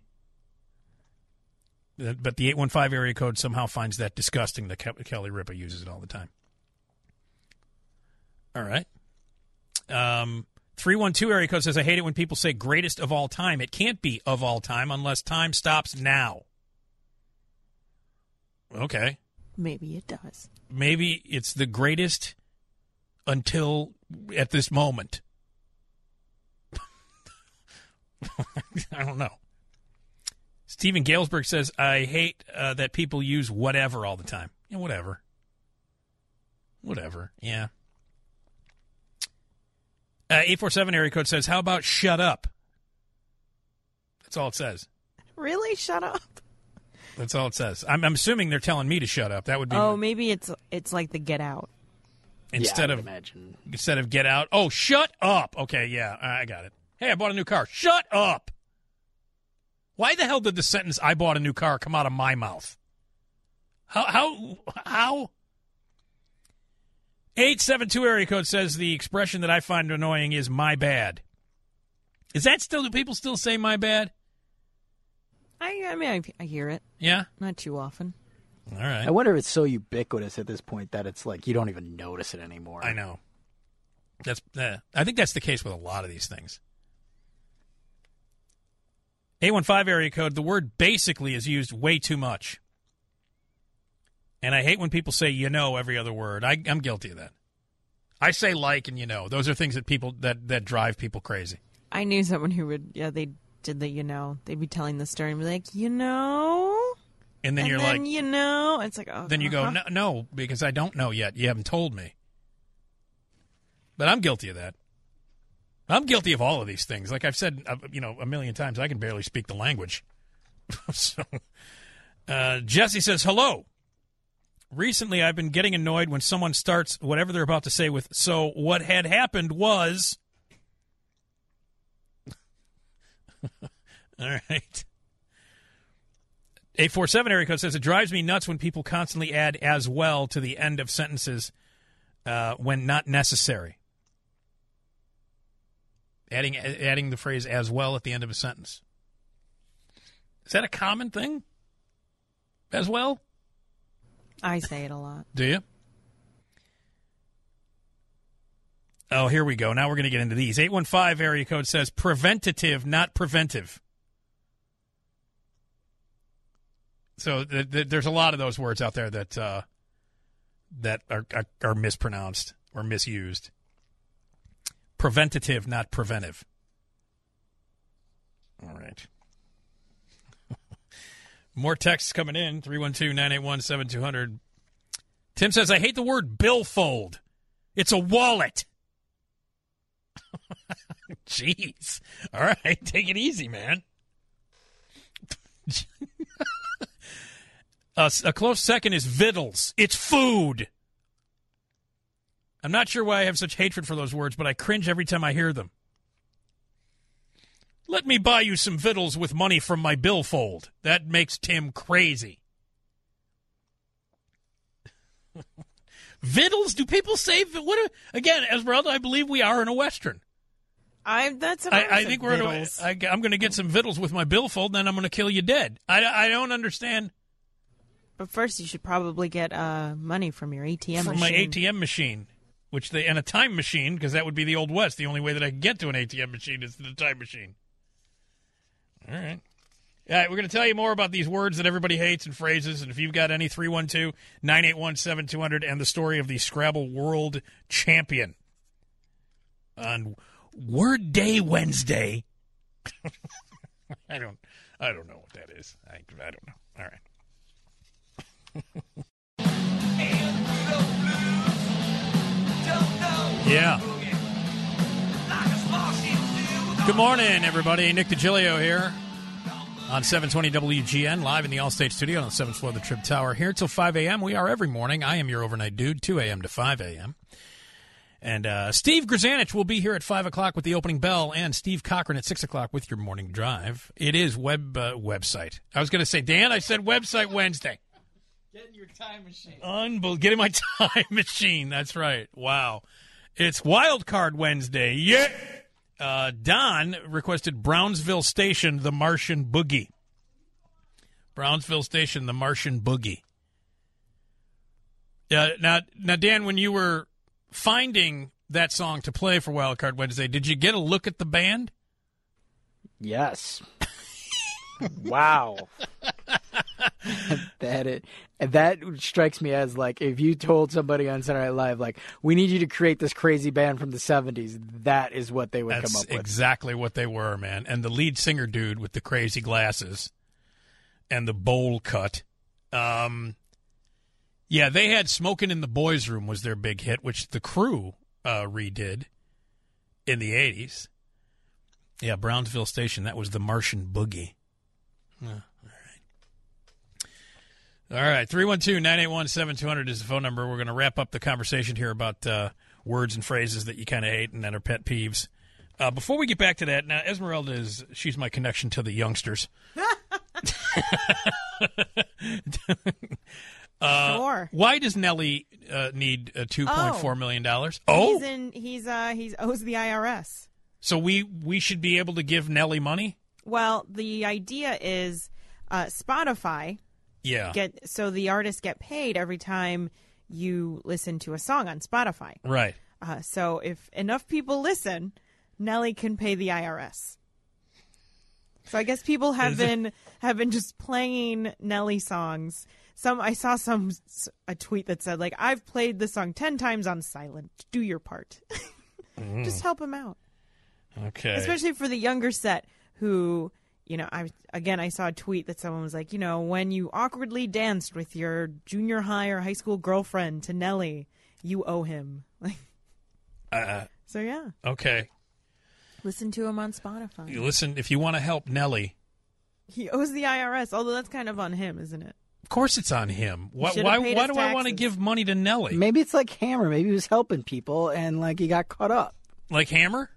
But the 815 area code somehow finds that disgusting that Kelly Ripa uses it all the time. All right. 312 area code says, I hate it when people say greatest of all time. It can't be of all time unless time stops now. Okay. Maybe it does. Maybe it's the greatest until at this moment. I don't know. Stephen Galesburg says, I hate that people use whatever all the time. Yeah, whatever. Whatever, yeah. 847 area code says, how about shut up? That's all it says. Really? Shut up? That's all it says. I'm assuming they're telling me to shut up. That would be. Oh, maybe it's like the get out. Instead of get out. Oh, shut up. Okay, yeah, I got it. Hey, I bought a new car. Shut up. Why the hell did the sentence "I bought a new car" come out of my mouth? How? 872 area code says the expression that I find annoying is "my bad." Is that still? Do people still say "my bad"? I mean, I hear it. Yeah? Not too often. All right. I wonder if it's so ubiquitous at this point that it's like you don't even notice it anymore. I know. I think that's the case with a lot of these things. 815 area code, the word basically is used way too much. And I hate when people say "you know" every other word. I'm guilty of that. I say "like" and "you know." Those are things that people that drive people crazy. I knew someone who would, they did the, they'd be telling the story and be like, And then you're like, it's like, oh. Then you go, no, because I don't know yet. You haven't told me. But I'm guilty of that. I'm guilty of all of these things. Like I've said, a million times, I can barely speak the language. So, Jesse says, hello. Recently, I've been getting annoyed when someone starts whatever they're about to say with, so what had happened was. All right. 847 area code says, it drives me nuts when people constantly add "as well" to the end of sentences when not necessary. Adding the phrase "as well" at the end of a sentence. Is that a common thing? As well? I say it a lot. Do you? Oh, here we go. Now we're going to get into these. 815 area code says preventative, not preventive. So there's a lot of those words out there that are mispronounced or misused. Preventative, not preventive. All right. More texts coming in. 312-981-7200. Tim says, I hate the word billfold. It's a wallet. Jeez. All right. Take it easy, man. A close second is vittles. It's food. I'm not sure why I have such hatred for those words, but I cringe every time I hear them. Let me buy you some vittles with money from my billfold. That makes Tim crazy. Vittles? Do people say... Again, Esmeralda, I believe we are in a Western. That's I think we're I'm going to get some vittles with my billfold, then I'm going to kill you dead. I don't understand. But first, you should probably get money from your ATM From machine. my ATM machine, and a time machine, because that would be the Old West. The only way that I can get to an ATM machine is the time machine. All right. All right, we're going to tell you more about these words that everybody hates and phrases, and if you've got any, 312-981-7200, and the story of the Scrabble World Champion on Word Day Wednesday. I don't know what that is. I don't know. All right. Yeah. Good morning, everybody. Nick DiGilio here on 720 WGN, live in the Allstate studio on the 7th floor of the Trib Tower. Here till 5 a.m. We are every morning. I am your overnight dude, 2 a.m. to 5 a.m. And Steve Grzanich will be here at 5 o'clock with the opening bell, and Steve Cochran at 6 o'clock with your morning drive. It is website. I was going to say, Dan, I said website Wednesday. Getting your time machine. Getting my time machine. That's right. Wow. It's Wild Card Wednesday. Yeah. Don requested Brownsville Station, The Martian Boogie. Brownsville Station, The Martian Boogie. Now, Dan, when you were finding that song to play for Wild Card Wednesday, did you get a look at the band? Yes. Wow. That strikes me as like if you told somebody on Saturday Night Live, like, we need you to create this crazy band from the 70s, that is what they would come up with. That's exactly what they were, man. And the lead singer dude with the crazy glasses and the bowl cut. Yeah, they had Smokin' in the Boys' Room was their big hit, which the Crew redid in the 80s. Yeah, Brownsville Station, that was the Martian Boogie. All right, 312-981-7200 is the phone number. We're going to wrap up the conversation here about words and phrases that you kind of hate and that are pet peeves. Before we get back to that, now, Esmeralda she's my connection to the youngsters. Sure. Why does Nelly need $2.4 million? He's owes the IRS. So we should be able to give Nelly money? Well, the idea is Spotify. Yeah. So the artists get paid every time you listen to a song on Spotify. Right. So if enough people listen, Nelly can pay the IRS. So I guess people have been just playing Nelly songs. I saw a tweet that said, like, I've played the song 10 times on silent. Do your part. Just help him out. Okay. Especially for the younger set who, I saw a tweet that someone was like, when you awkwardly danced with your junior high or high school girlfriend to Nelly, you owe him. So, yeah. Okay. Listen to him on Spotify. You listen, if you want to help Nelly. He owes the IRS, although that's kind of on him, isn't it? Of course it's on him. Why do I want to give money to Nelly? Maybe it's like Hammer. Maybe he was helping people and, like, he got caught up. Like Hammer?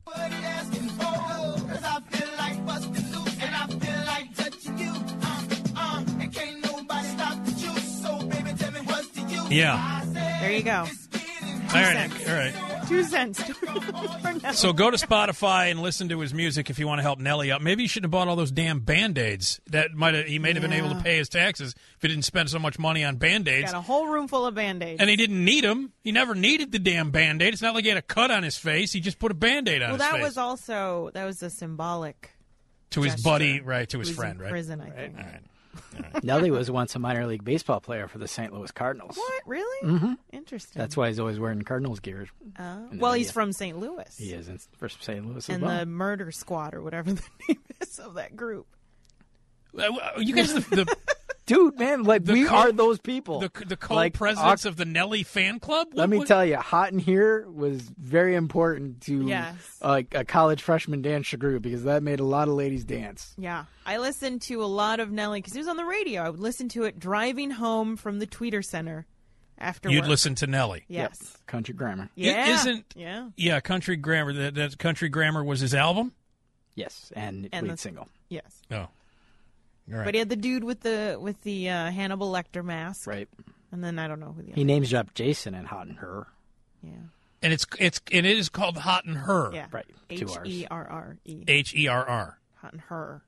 Yeah. There you go. All right. 2 cents. So go to Spotify and listen to his music if you want to help Nelly out. Maybe you shouldn't have bought all those damn Band-Aids. He may have been able to pay his taxes if he didn't spend so much money on Band-Aids. Got a whole room full of Band-Aids. And he didn't need them. He never needed the damn Band-Aid. It's not like he had a cut on his face. He just put a Band-Aid on his face. That was a symbolic to his gesture. buddy, right, to his friend, in prison, I think. All right. Nelly was once a minor league baseball player for the St. Louis Cardinals. What? Really? Mm-hmm. Interesting. That's why he's always wearing Cardinals gear. Well, he's from St. Louis. He is from St. Louis as and well. the Murder Squad, or whatever the name is of that group. You guys, dude, man, like we are those people. The co-presidents of the Nelly fan club? Let me tell you, Hot in Here was very important to a college freshman dance group because that made a lot of ladies dance. Yeah. I listened to a lot of Nelly because he was on the radio. I would listen to it driving home from the Tweeter Center after You'd work. listen to Nelly? Yes. Yep. Country Grammar. Yeah. Yeah, Country Grammar. That Country Grammar was his album? Yes, and lead single. Yes. Oh. Right. But he had the dude with the Hannibal Lecter mask. Right. And then I don't know who the other He names dropped Jason in Hot in Her. Yeah. And it is called Hot and Her. Yeah. Right. 2 R's. H-E-R-R-E. H-E-R-R. Hot and Her.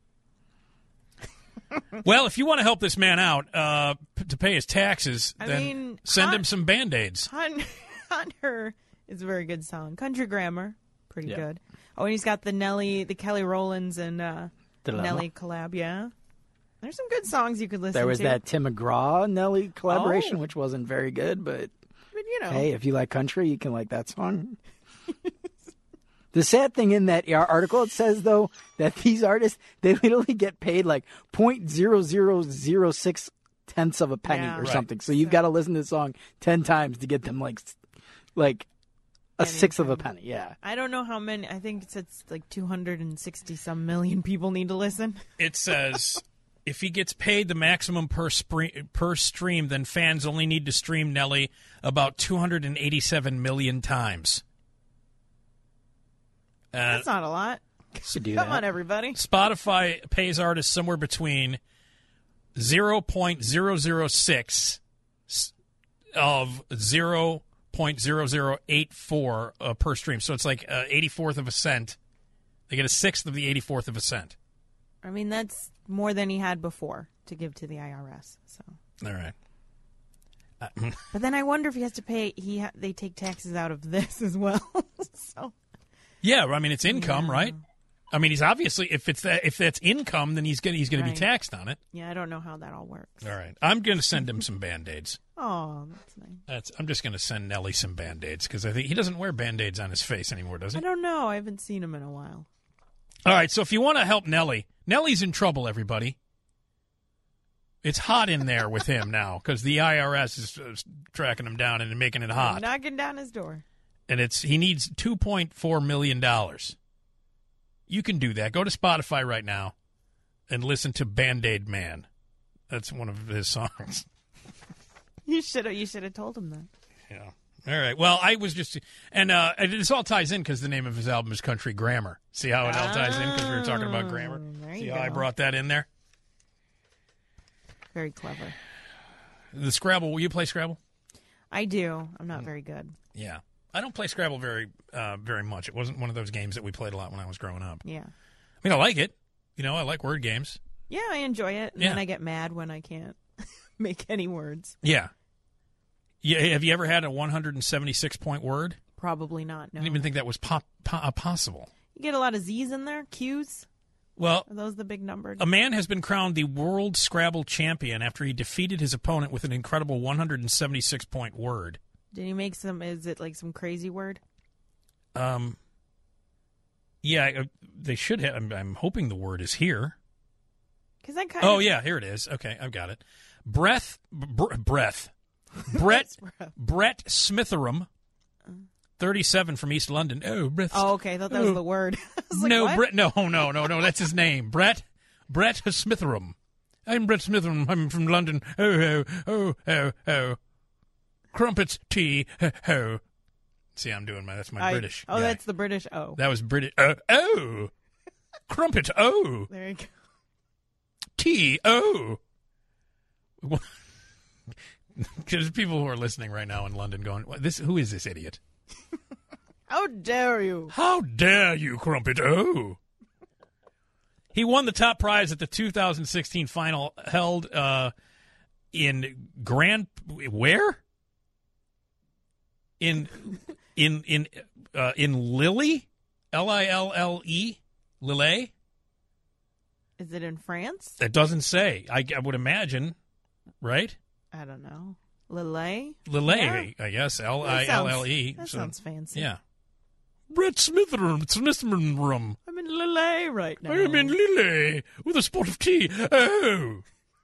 Well, if you want to help this man out to pay his taxes, then send him some Band-Aids. Hot and Her is a very good song. Country Grammar, pretty good. Oh, and he's got the Kelly Rowlands and Nelly collab, yeah. There's some good songs you could listen to. There was that Tim McGraw-Nelly collaboration, which wasn't very good, but you know. Hey, if you like country, you can like that song. The sad thing in that article, it says, though, that these artists, they literally get paid like 0.0006 tenths of a penny or something. So you've got to listen to the song 10 times to get them like a sixth of a penny. Yeah. I don't know how many. I think it's like 260-some million people need to listen. It says if he gets paid the maximum per stream, then fans only need to stream Nelly about 287 million times. That's not a lot. Come on, everybody. Spotify pays artists somewhere between 0.006 of 0.0084 per stream. So it's like 84th of a cent. They get a sixth of the 84th of a cent. I mean, that's more than he had before to give to the IRS. So. All right. But then I wonder if he has to pay. They take taxes out of this as well. So. Yeah, I mean it's income, right? I mean he's obviously if that's income, then he's gonna be taxed on it. Yeah, I don't know how that all works. All right, I'm gonna send him some Band-Aids. Oh, that's nice. I'm just gonna send Nelly some Band-Aids because I think he doesn't wear Band-Aids on his face anymore, does he? I don't know. I haven't seen him in a while. All right, so if you want to help Nelly's in trouble, everybody. It's hot in there with him now because the IRS is tracking him down and making it hot. Knocking down his door. And he needs $2.4 million. You can do that. Go to Spotify right now and listen to Band-Aid Man. That's one of his songs. You should have told him that. Yeah. All right. Well, I was just and this all ties in because the name of his album is Country Grammar. See how it all ties in because we were talking about grammar. See how I brought that in there. Very clever. The Scrabble. Will you play Scrabble? I do. I'm not very good. Yeah. I don't play Scrabble very much. It wasn't one of those games that we played a lot when I was growing up. Yeah. I mean, I like it. You know, I like word games. Yeah, I enjoy it. And then I get mad when I can't make any words. Yeah. Have you ever had a 176-point word? Probably not, no. I didn't even think that was possible. You get a lot of Z's in there, Q's. Well, are those the big numbers? A man has been crowned the world Scrabble champion after he defeated his opponent with an incredible 176-point word. Did he make is it like some crazy word? Yeah, they should have. I'm hoping the word is here. Because I kind of. Yeah, here it is. Okay, I've got it. Brett Smitheram, 37 from East London. Oh, Brett. Oh, okay. I thought that was the word. No, Brett. No. That's his name. Brett Smitheram. I'm Brett Smitheram. I'm from London. Oh. Crumpets, tea, ho. See, I'm doing that's my British. Oh, guy. That's the British O. That was British. Crumpet, oh. There you go. Tea, oh. There's people who are listening right now in London going, who is this idiot? How dare you? How dare you, Crumpet, oh. He won the top prize at the 2016 final held in where? In Lille, Lille, Lille. Is it in France? It doesn't say. I would imagine, right? I don't know. Lille. Lille, yeah. I guess. Lille. That sounds fancy. Yeah. Brett Smitheram. I'm in Lille right now. I'm in Lille with a spot of tea. Oh.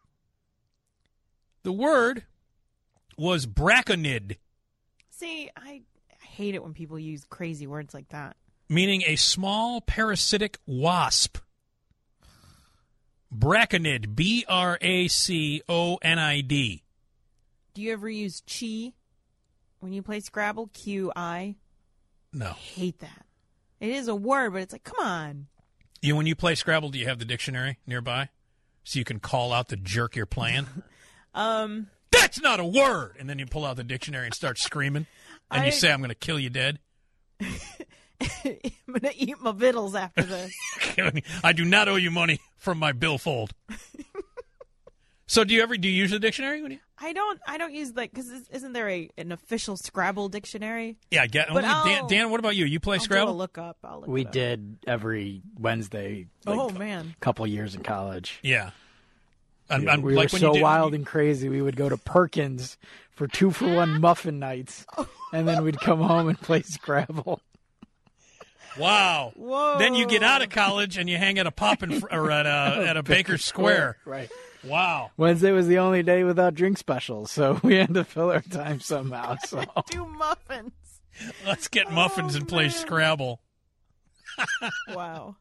The word was braconid. See, I hate it when people use crazy words like that. Meaning a small parasitic wasp. Braconid. Braconid. Do you ever use chi when you play Scrabble? QI? No. I hate that. It is a word, but it's like, come on. When you play Scrabble, do you have the dictionary nearby so you can call out the jerk you're playing? That's not a word. And then you pull out the dictionary and start screaming. And you say, I'm going to kill you dead. I'm going to eat my vittles after this. I do not owe you money from my billfold. So do you use the dictionary? I don't use because isn't there an official Scrabble dictionary? Yeah, I get. Dan, what about you? You play Scrabble? I'll look up. We did every Wednesday. Man, a couple years in college. Yeah. We were so wild and crazy. We would go to Perkins for 2-for-1 muffin nights, and then we'd come home and play Scrabble. Wow! Whoa! Then you get out of college and you hang at a or at a Baker Square. Right. Wow. Wednesday was the only day without drink specials, so we had to fill our time somehow. So do muffins. Let's get muffins and play Scrabble. Wow.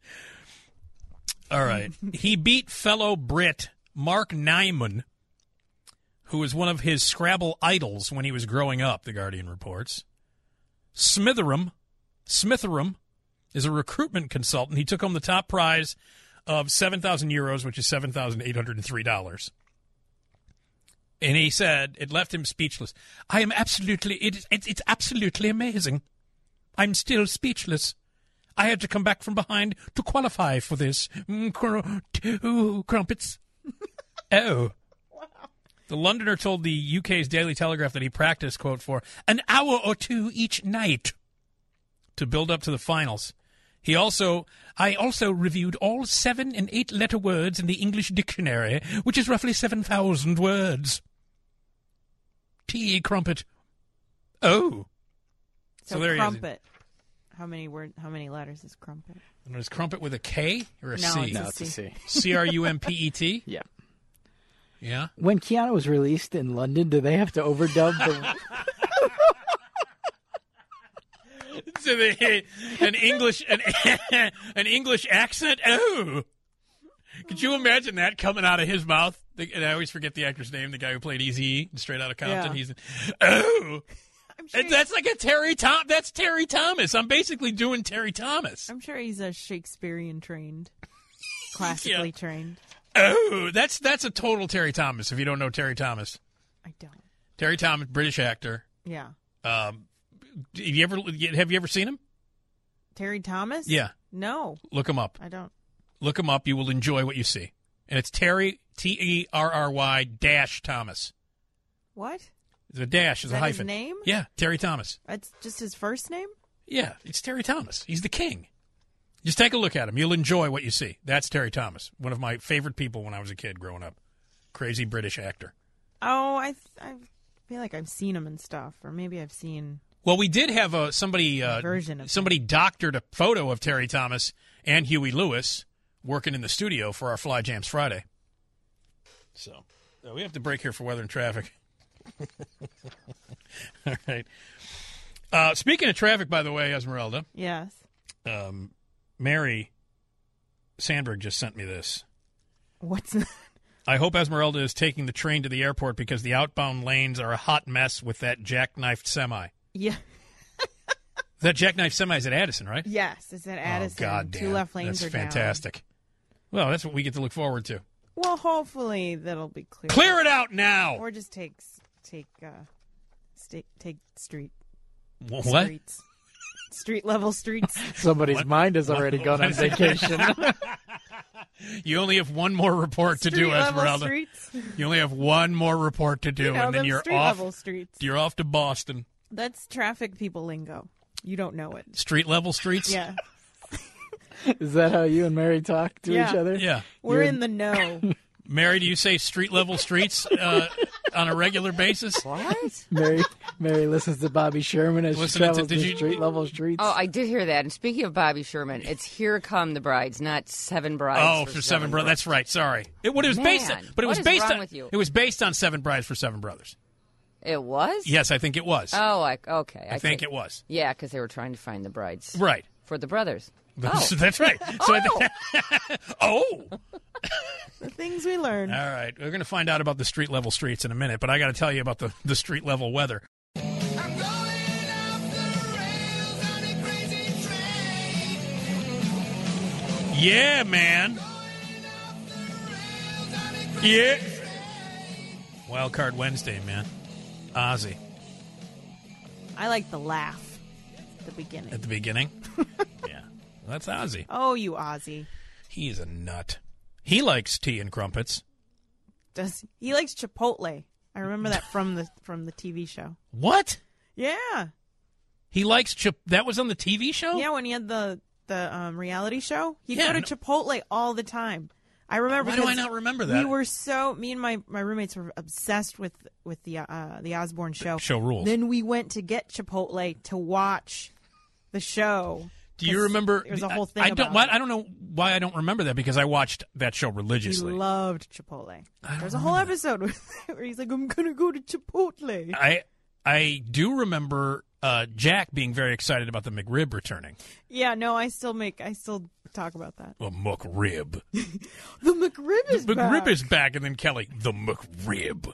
All right. He beat fellow Brit Mark Nyman, who was one of his Scrabble idols when he was growing up, The Guardian reports. Smitheram is a recruitment consultant. He took home the top prize of 7,000 euros, which is $7,803. And he said it left him speechless. It's absolutely amazing. I'm still speechless. I had to come back from behind to qualify for this. Crumpets. Oh. Wow. The Londoner told the UK's Daily Telegraph that he practiced, quote, for an hour or two each night to build up to the finals. I also reviewed all 7- and 8-letter words in the English dictionary, which is roughly 7,000 words. T.E. Crumpet. Oh. So there crumpet. How many letters is crumpet? And is crumpet with a K or a C? No, it's a C. C-R-U-M-P-E-T? Yeah. Yeah? When Keanu was released in London, do they have to overdub the... So an English accent? Oh. Could you imagine that coming out of his mouth? And I always forget the actor's name, the guy who played Eazy-E, Straight Outta Compton. Yeah. He's, oh. That's like a Terry Thomas. That's Terry Thomas. I'm basically doing Terry Thomas. I'm sure he's a Shakespearean trained, classically trained. Oh, that's a total Terry Thomas. If you don't know Terry Thomas, I don't. Terry Thomas, British actor. Yeah. Have you ever seen him? Terry Thomas? Yeah. No. Look him up. I don't. Look him up. You will enjoy what you see. And it's Terry, Terry - Thomas. What? The dash is a hyphen. His name? Yeah, Terry Thomas. That's just his first name? Yeah, it's Terry Thomas. He's the king. Just take a look at him. You'll enjoy what you see. That's Terry Thomas, one of my favorite people when I was a kid growing up. Crazy British actor. Oh, I feel like I've seen him and stuff, or maybe I've seen. Well, we did have somebody doctored a photo of Terry Thomas and Huey Lewis working in the studio for our Fly Jams Friday. So we have to break here for weather and traffic. All right. Speaking of traffic, by the way, Esmeralda. Yes. Mary Sandberg just sent me this. What's that? I hope Esmeralda is taking the train to the airport because the outbound lanes are a hot mess with that jackknifed semi. Yeah. That jackknifed semi is at Addison, right? Yes, it's at Addison. Oh, God damn. 2 left lanes That's are fantastic. Down. Well, that's what we get to look forward to. Well, hopefully that'll be clear. Clear it out now. Or just take street. What? Streets. Street level streets. Somebody's mind has already gone on vacation. You only have one more report to do, Esmeralda. Streets. You only have one more report to do, and then you're off. Level streets. You're off to Boston. That's traffic people lingo. You don't know it. Street level streets. Yeah. Is that how you and Mary talk to each other? Yeah. We're in the know. Mary, do you say street level streets on a regular basis? What? Mary listens to Bobby Sherman as she travels to street level streets. Oh, I did hear that. And speaking of Bobby Sherman, it's Here Come the Brides, not Seven Brides. Oh, for Seven Brothers. That's right. Sorry. It was based on. But it was based on. It was based on Seven Brides for Seven Brothers. It was? Yes, I think it was. Oh, okay. I think it was. Yeah, because they were trying to find the brides. Right. For the brothers. That's right. So The things we learn. All right. We're going to find out about the street level streets in a minute, but I got to tell you about the street level weather. Yeah, man. Yeah. Wild Card Wednesday, man. Ozzy. I like the laugh at the beginning. At the beginning? Yeah. Well, that's Ozzy. Oh, you Ozzy. He is a nut. He likes tea and crumpets. He likes Chipotle. I remember that from the TV show. What? Yeah. He likes that was on the TV show? Yeah, when he had the reality show, he'd Yeah, go to Chipotle all the time. I remember. Why do I not remember that? We were me and my roommates were obsessed with the Osborne show. Show rules. Then we went to get Chipotle to watch the show. Do you remember? There's a whole thing. I don't know why I don't remember that, because I watched that show religiously. He loved Chipotle. There's a whole episode where he's like, "I'm gonna go to Chipotle." I do remember Jack being very excited about the McRib returning. Yeah, no, I still talk about that. A McRib. The McRib is back. McRib is back, and then Kelly, the McRib.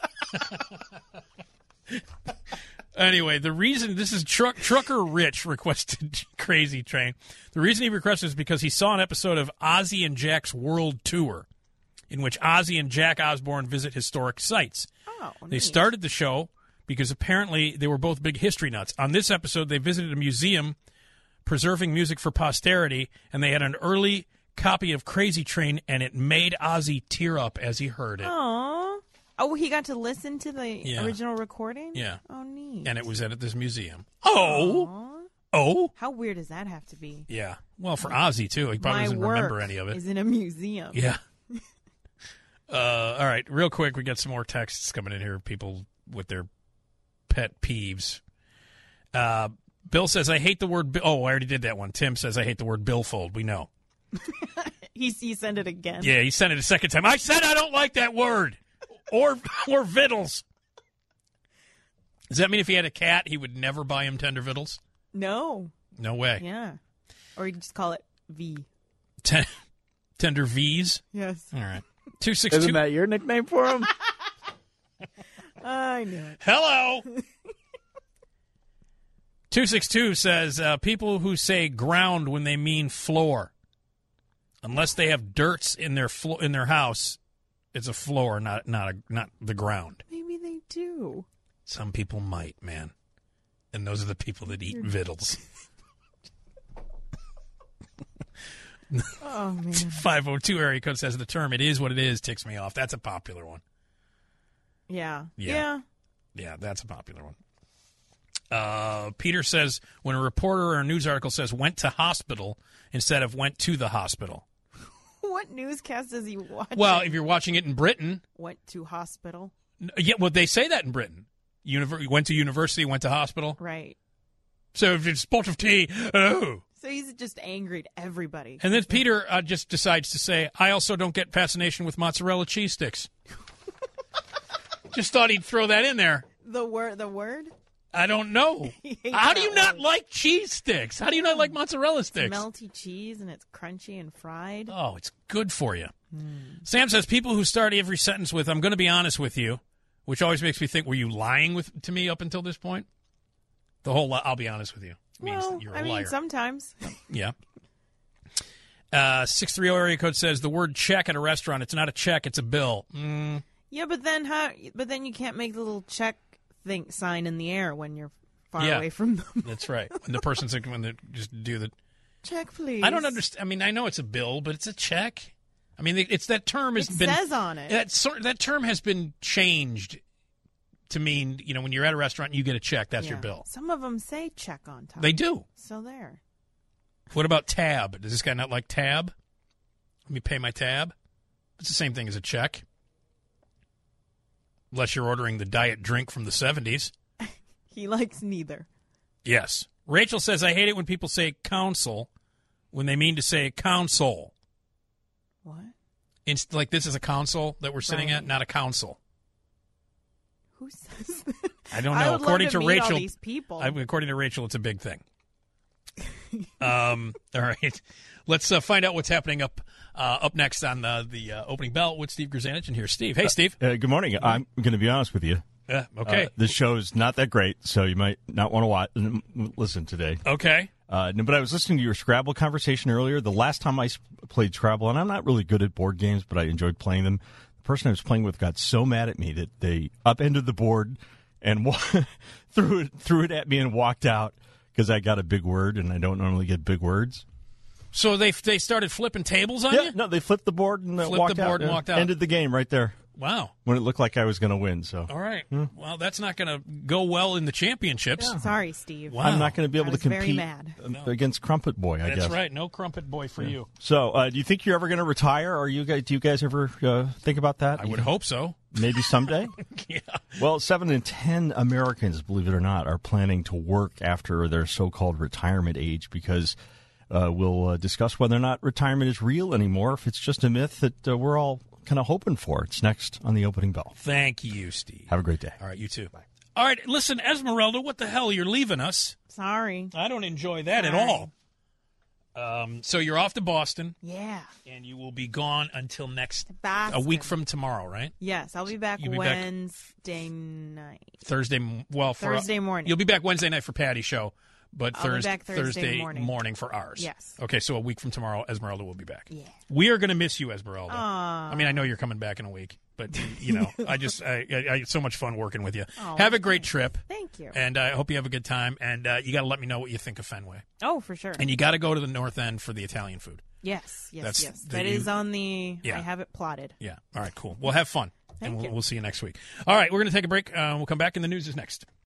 Anyway, the reason this is Trucker Rich requested Crazy Train. The reason he requested is because he saw an episode of Ozzy and Jack's World Tour, in which Ozzy and Jack Osborne visit historic sites. Oh, They neat. started the show because apparently they were both big history nuts. On this episode, they visited a museum preserving music for posterity, and they had an early copy of Crazy Train, and it made Ozzy tear up as he heard it. Aww. Oh, he got to listen to the original recording? Yeah. Oh, neat. And it was at this museum. Oh. How weird does that have to be? Yeah. Well, for Ozzy, too. He probably My doesn't work remember any of it. is in a museum. Yeah. All right. Real quick, we got some more texts coming in here. People with their pet peeves. Bill says, I hate the word... Oh, I already did that one. Tim says, I hate the word billfold. We know. He sent it again. Yeah, he sent it a second time. I said I don't like that word. Or vittles. Does that mean if he had a cat, he would never buy him tender vittles? No. No way. Yeah. Or you just call it V. Tender V's? Yes. All right. 262. Isn't that your nickname for him? I knew it. Hello. 262 says, people who say ground when they mean floor. Unless they have dirts in their house, it's a floor, not the ground. Maybe they do. Some people might, man. And those are the people that eat vittles. Oh, man. 502 area code says the term, it is what it is, ticks me off. That's a popular one. Yeah. Yeah, that's a popular one. Peter says, when a reporter or a news article says went to hospital instead of went to the hospital. What newscast is he watching? Well, if you're watching it in Britain. Went to hospital. Yeah, well, they say that in Britain. Went to university, went to hospital. Right. So if it's a spot of tea, oh. So he's just angry at everybody. And then Peter just decides to say, I also don't get fascination with mozzarella cheese sticks. Just thought he'd throw that in there. The word? I don't know. How do you not like cheese sticks? How do you not like mozzarella sticks? It's melty cheese and it's crunchy and fried. Oh, it's good for you. Sam says people who start every sentence with, I'm going to be honest with you, which always makes me think, were you lying to me up until this point? The whole I'll be honest with you means that you're a liar. Sometimes. Yeah. 630 area code says the word check at a restaurant, it's not a check, it's a bill. Yeah, but then you can't make the little check sign in the air when you're far away from them. That's right. When the person's like, when they just do the check, please. I don't understand. I mean, I know it's a bill, but it's a check. I mean, it's that term has been says on it. That term has been changed to mean, when you're at a restaurant and you get a check, that's your bill. Some of them say check on top. They do. So there. What about tab? Does this guy not like tab? Let me pay my tab. It's the same thing as a check. Unless you're ordering the diet drink from the 70s. He likes neither. Yes. Rachel says, I hate it when people say council when they mean to say council. What? Like this is a council that we're sitting at, not a council. Who says that? I don't know. I would according love to meet Rachel, all these people. According to Rachel, it's a big thing. All right. Let's find out what's happening up next on the opening bell with Steve Grzanich. And here's Steve. Hey, Steve. Good morning. I'm going to be honest with you. Okay. This show's not that great, so you might not want to listen today. Okay. No, but I was listening to your Scrabble conversation earlier. The last time I played Scrabble, and I'm not really good at board games, but I enjoyed playing them. The person I was playing with got so mad at me that they upended the board and threw it at me and walked out because I got a big word, and I don't normally get big words. So they started flipping tables on you? No, they flipped the board and walked out. Ended the game right there. Wow. When it looked like I was going to win. So. All right. Well, that's not going to go well in the championships. Yeah. Sorry, Steve. Wow. I'm not going to be able to compete against Crumpet Boy, I guess. That's right. No Crumpet Boy for you. So, do you think you're ever going to retire? Or do you guys ever think about that? I would hope so. Maybe someday? Yeah. Well, 7 in 10 Americans, believe it or not, are planning to work after their so-called retirement age because we'll discuss whether or not retirement is real anymore, if it's just a myth that we're all kind of hoping for. It's next on the opening bell. Thank you, Steve. Have a great day. All right, you too. Bye. All right, listen, Esmeralda, what the hell? You're leaving us. Sorry. I don't enjoy that at all. So you're off to Boston. Yeah. And you will be gone until Boston. a week from tomorrow, right? Yes, I'll be back Wednesday night. Thursday morning. You'll be back Wednesday night for Patty's show. But I'll be back Thursday morning for ours. Yes. Okay, so a week from tomorrow, Esmeralda will be back. Yeah. We are going to miss you, Esmeralda. Aww. I mean, I know you're coming back in a week, but, I had so much fun working with you. Oh, have a great trip. Thank you. And I hope you have a good time. And you got to let me know what you think of Fenway. Oh, for sure. And you got to go to the North End for the Italian food. Yes. That's that is on the... Yeah. I have it plotted. Yeah. All right, cool. Well, have fun. Thank you. We'll see you next week. All right, we're going to take a break. We'll come back, and the news is next.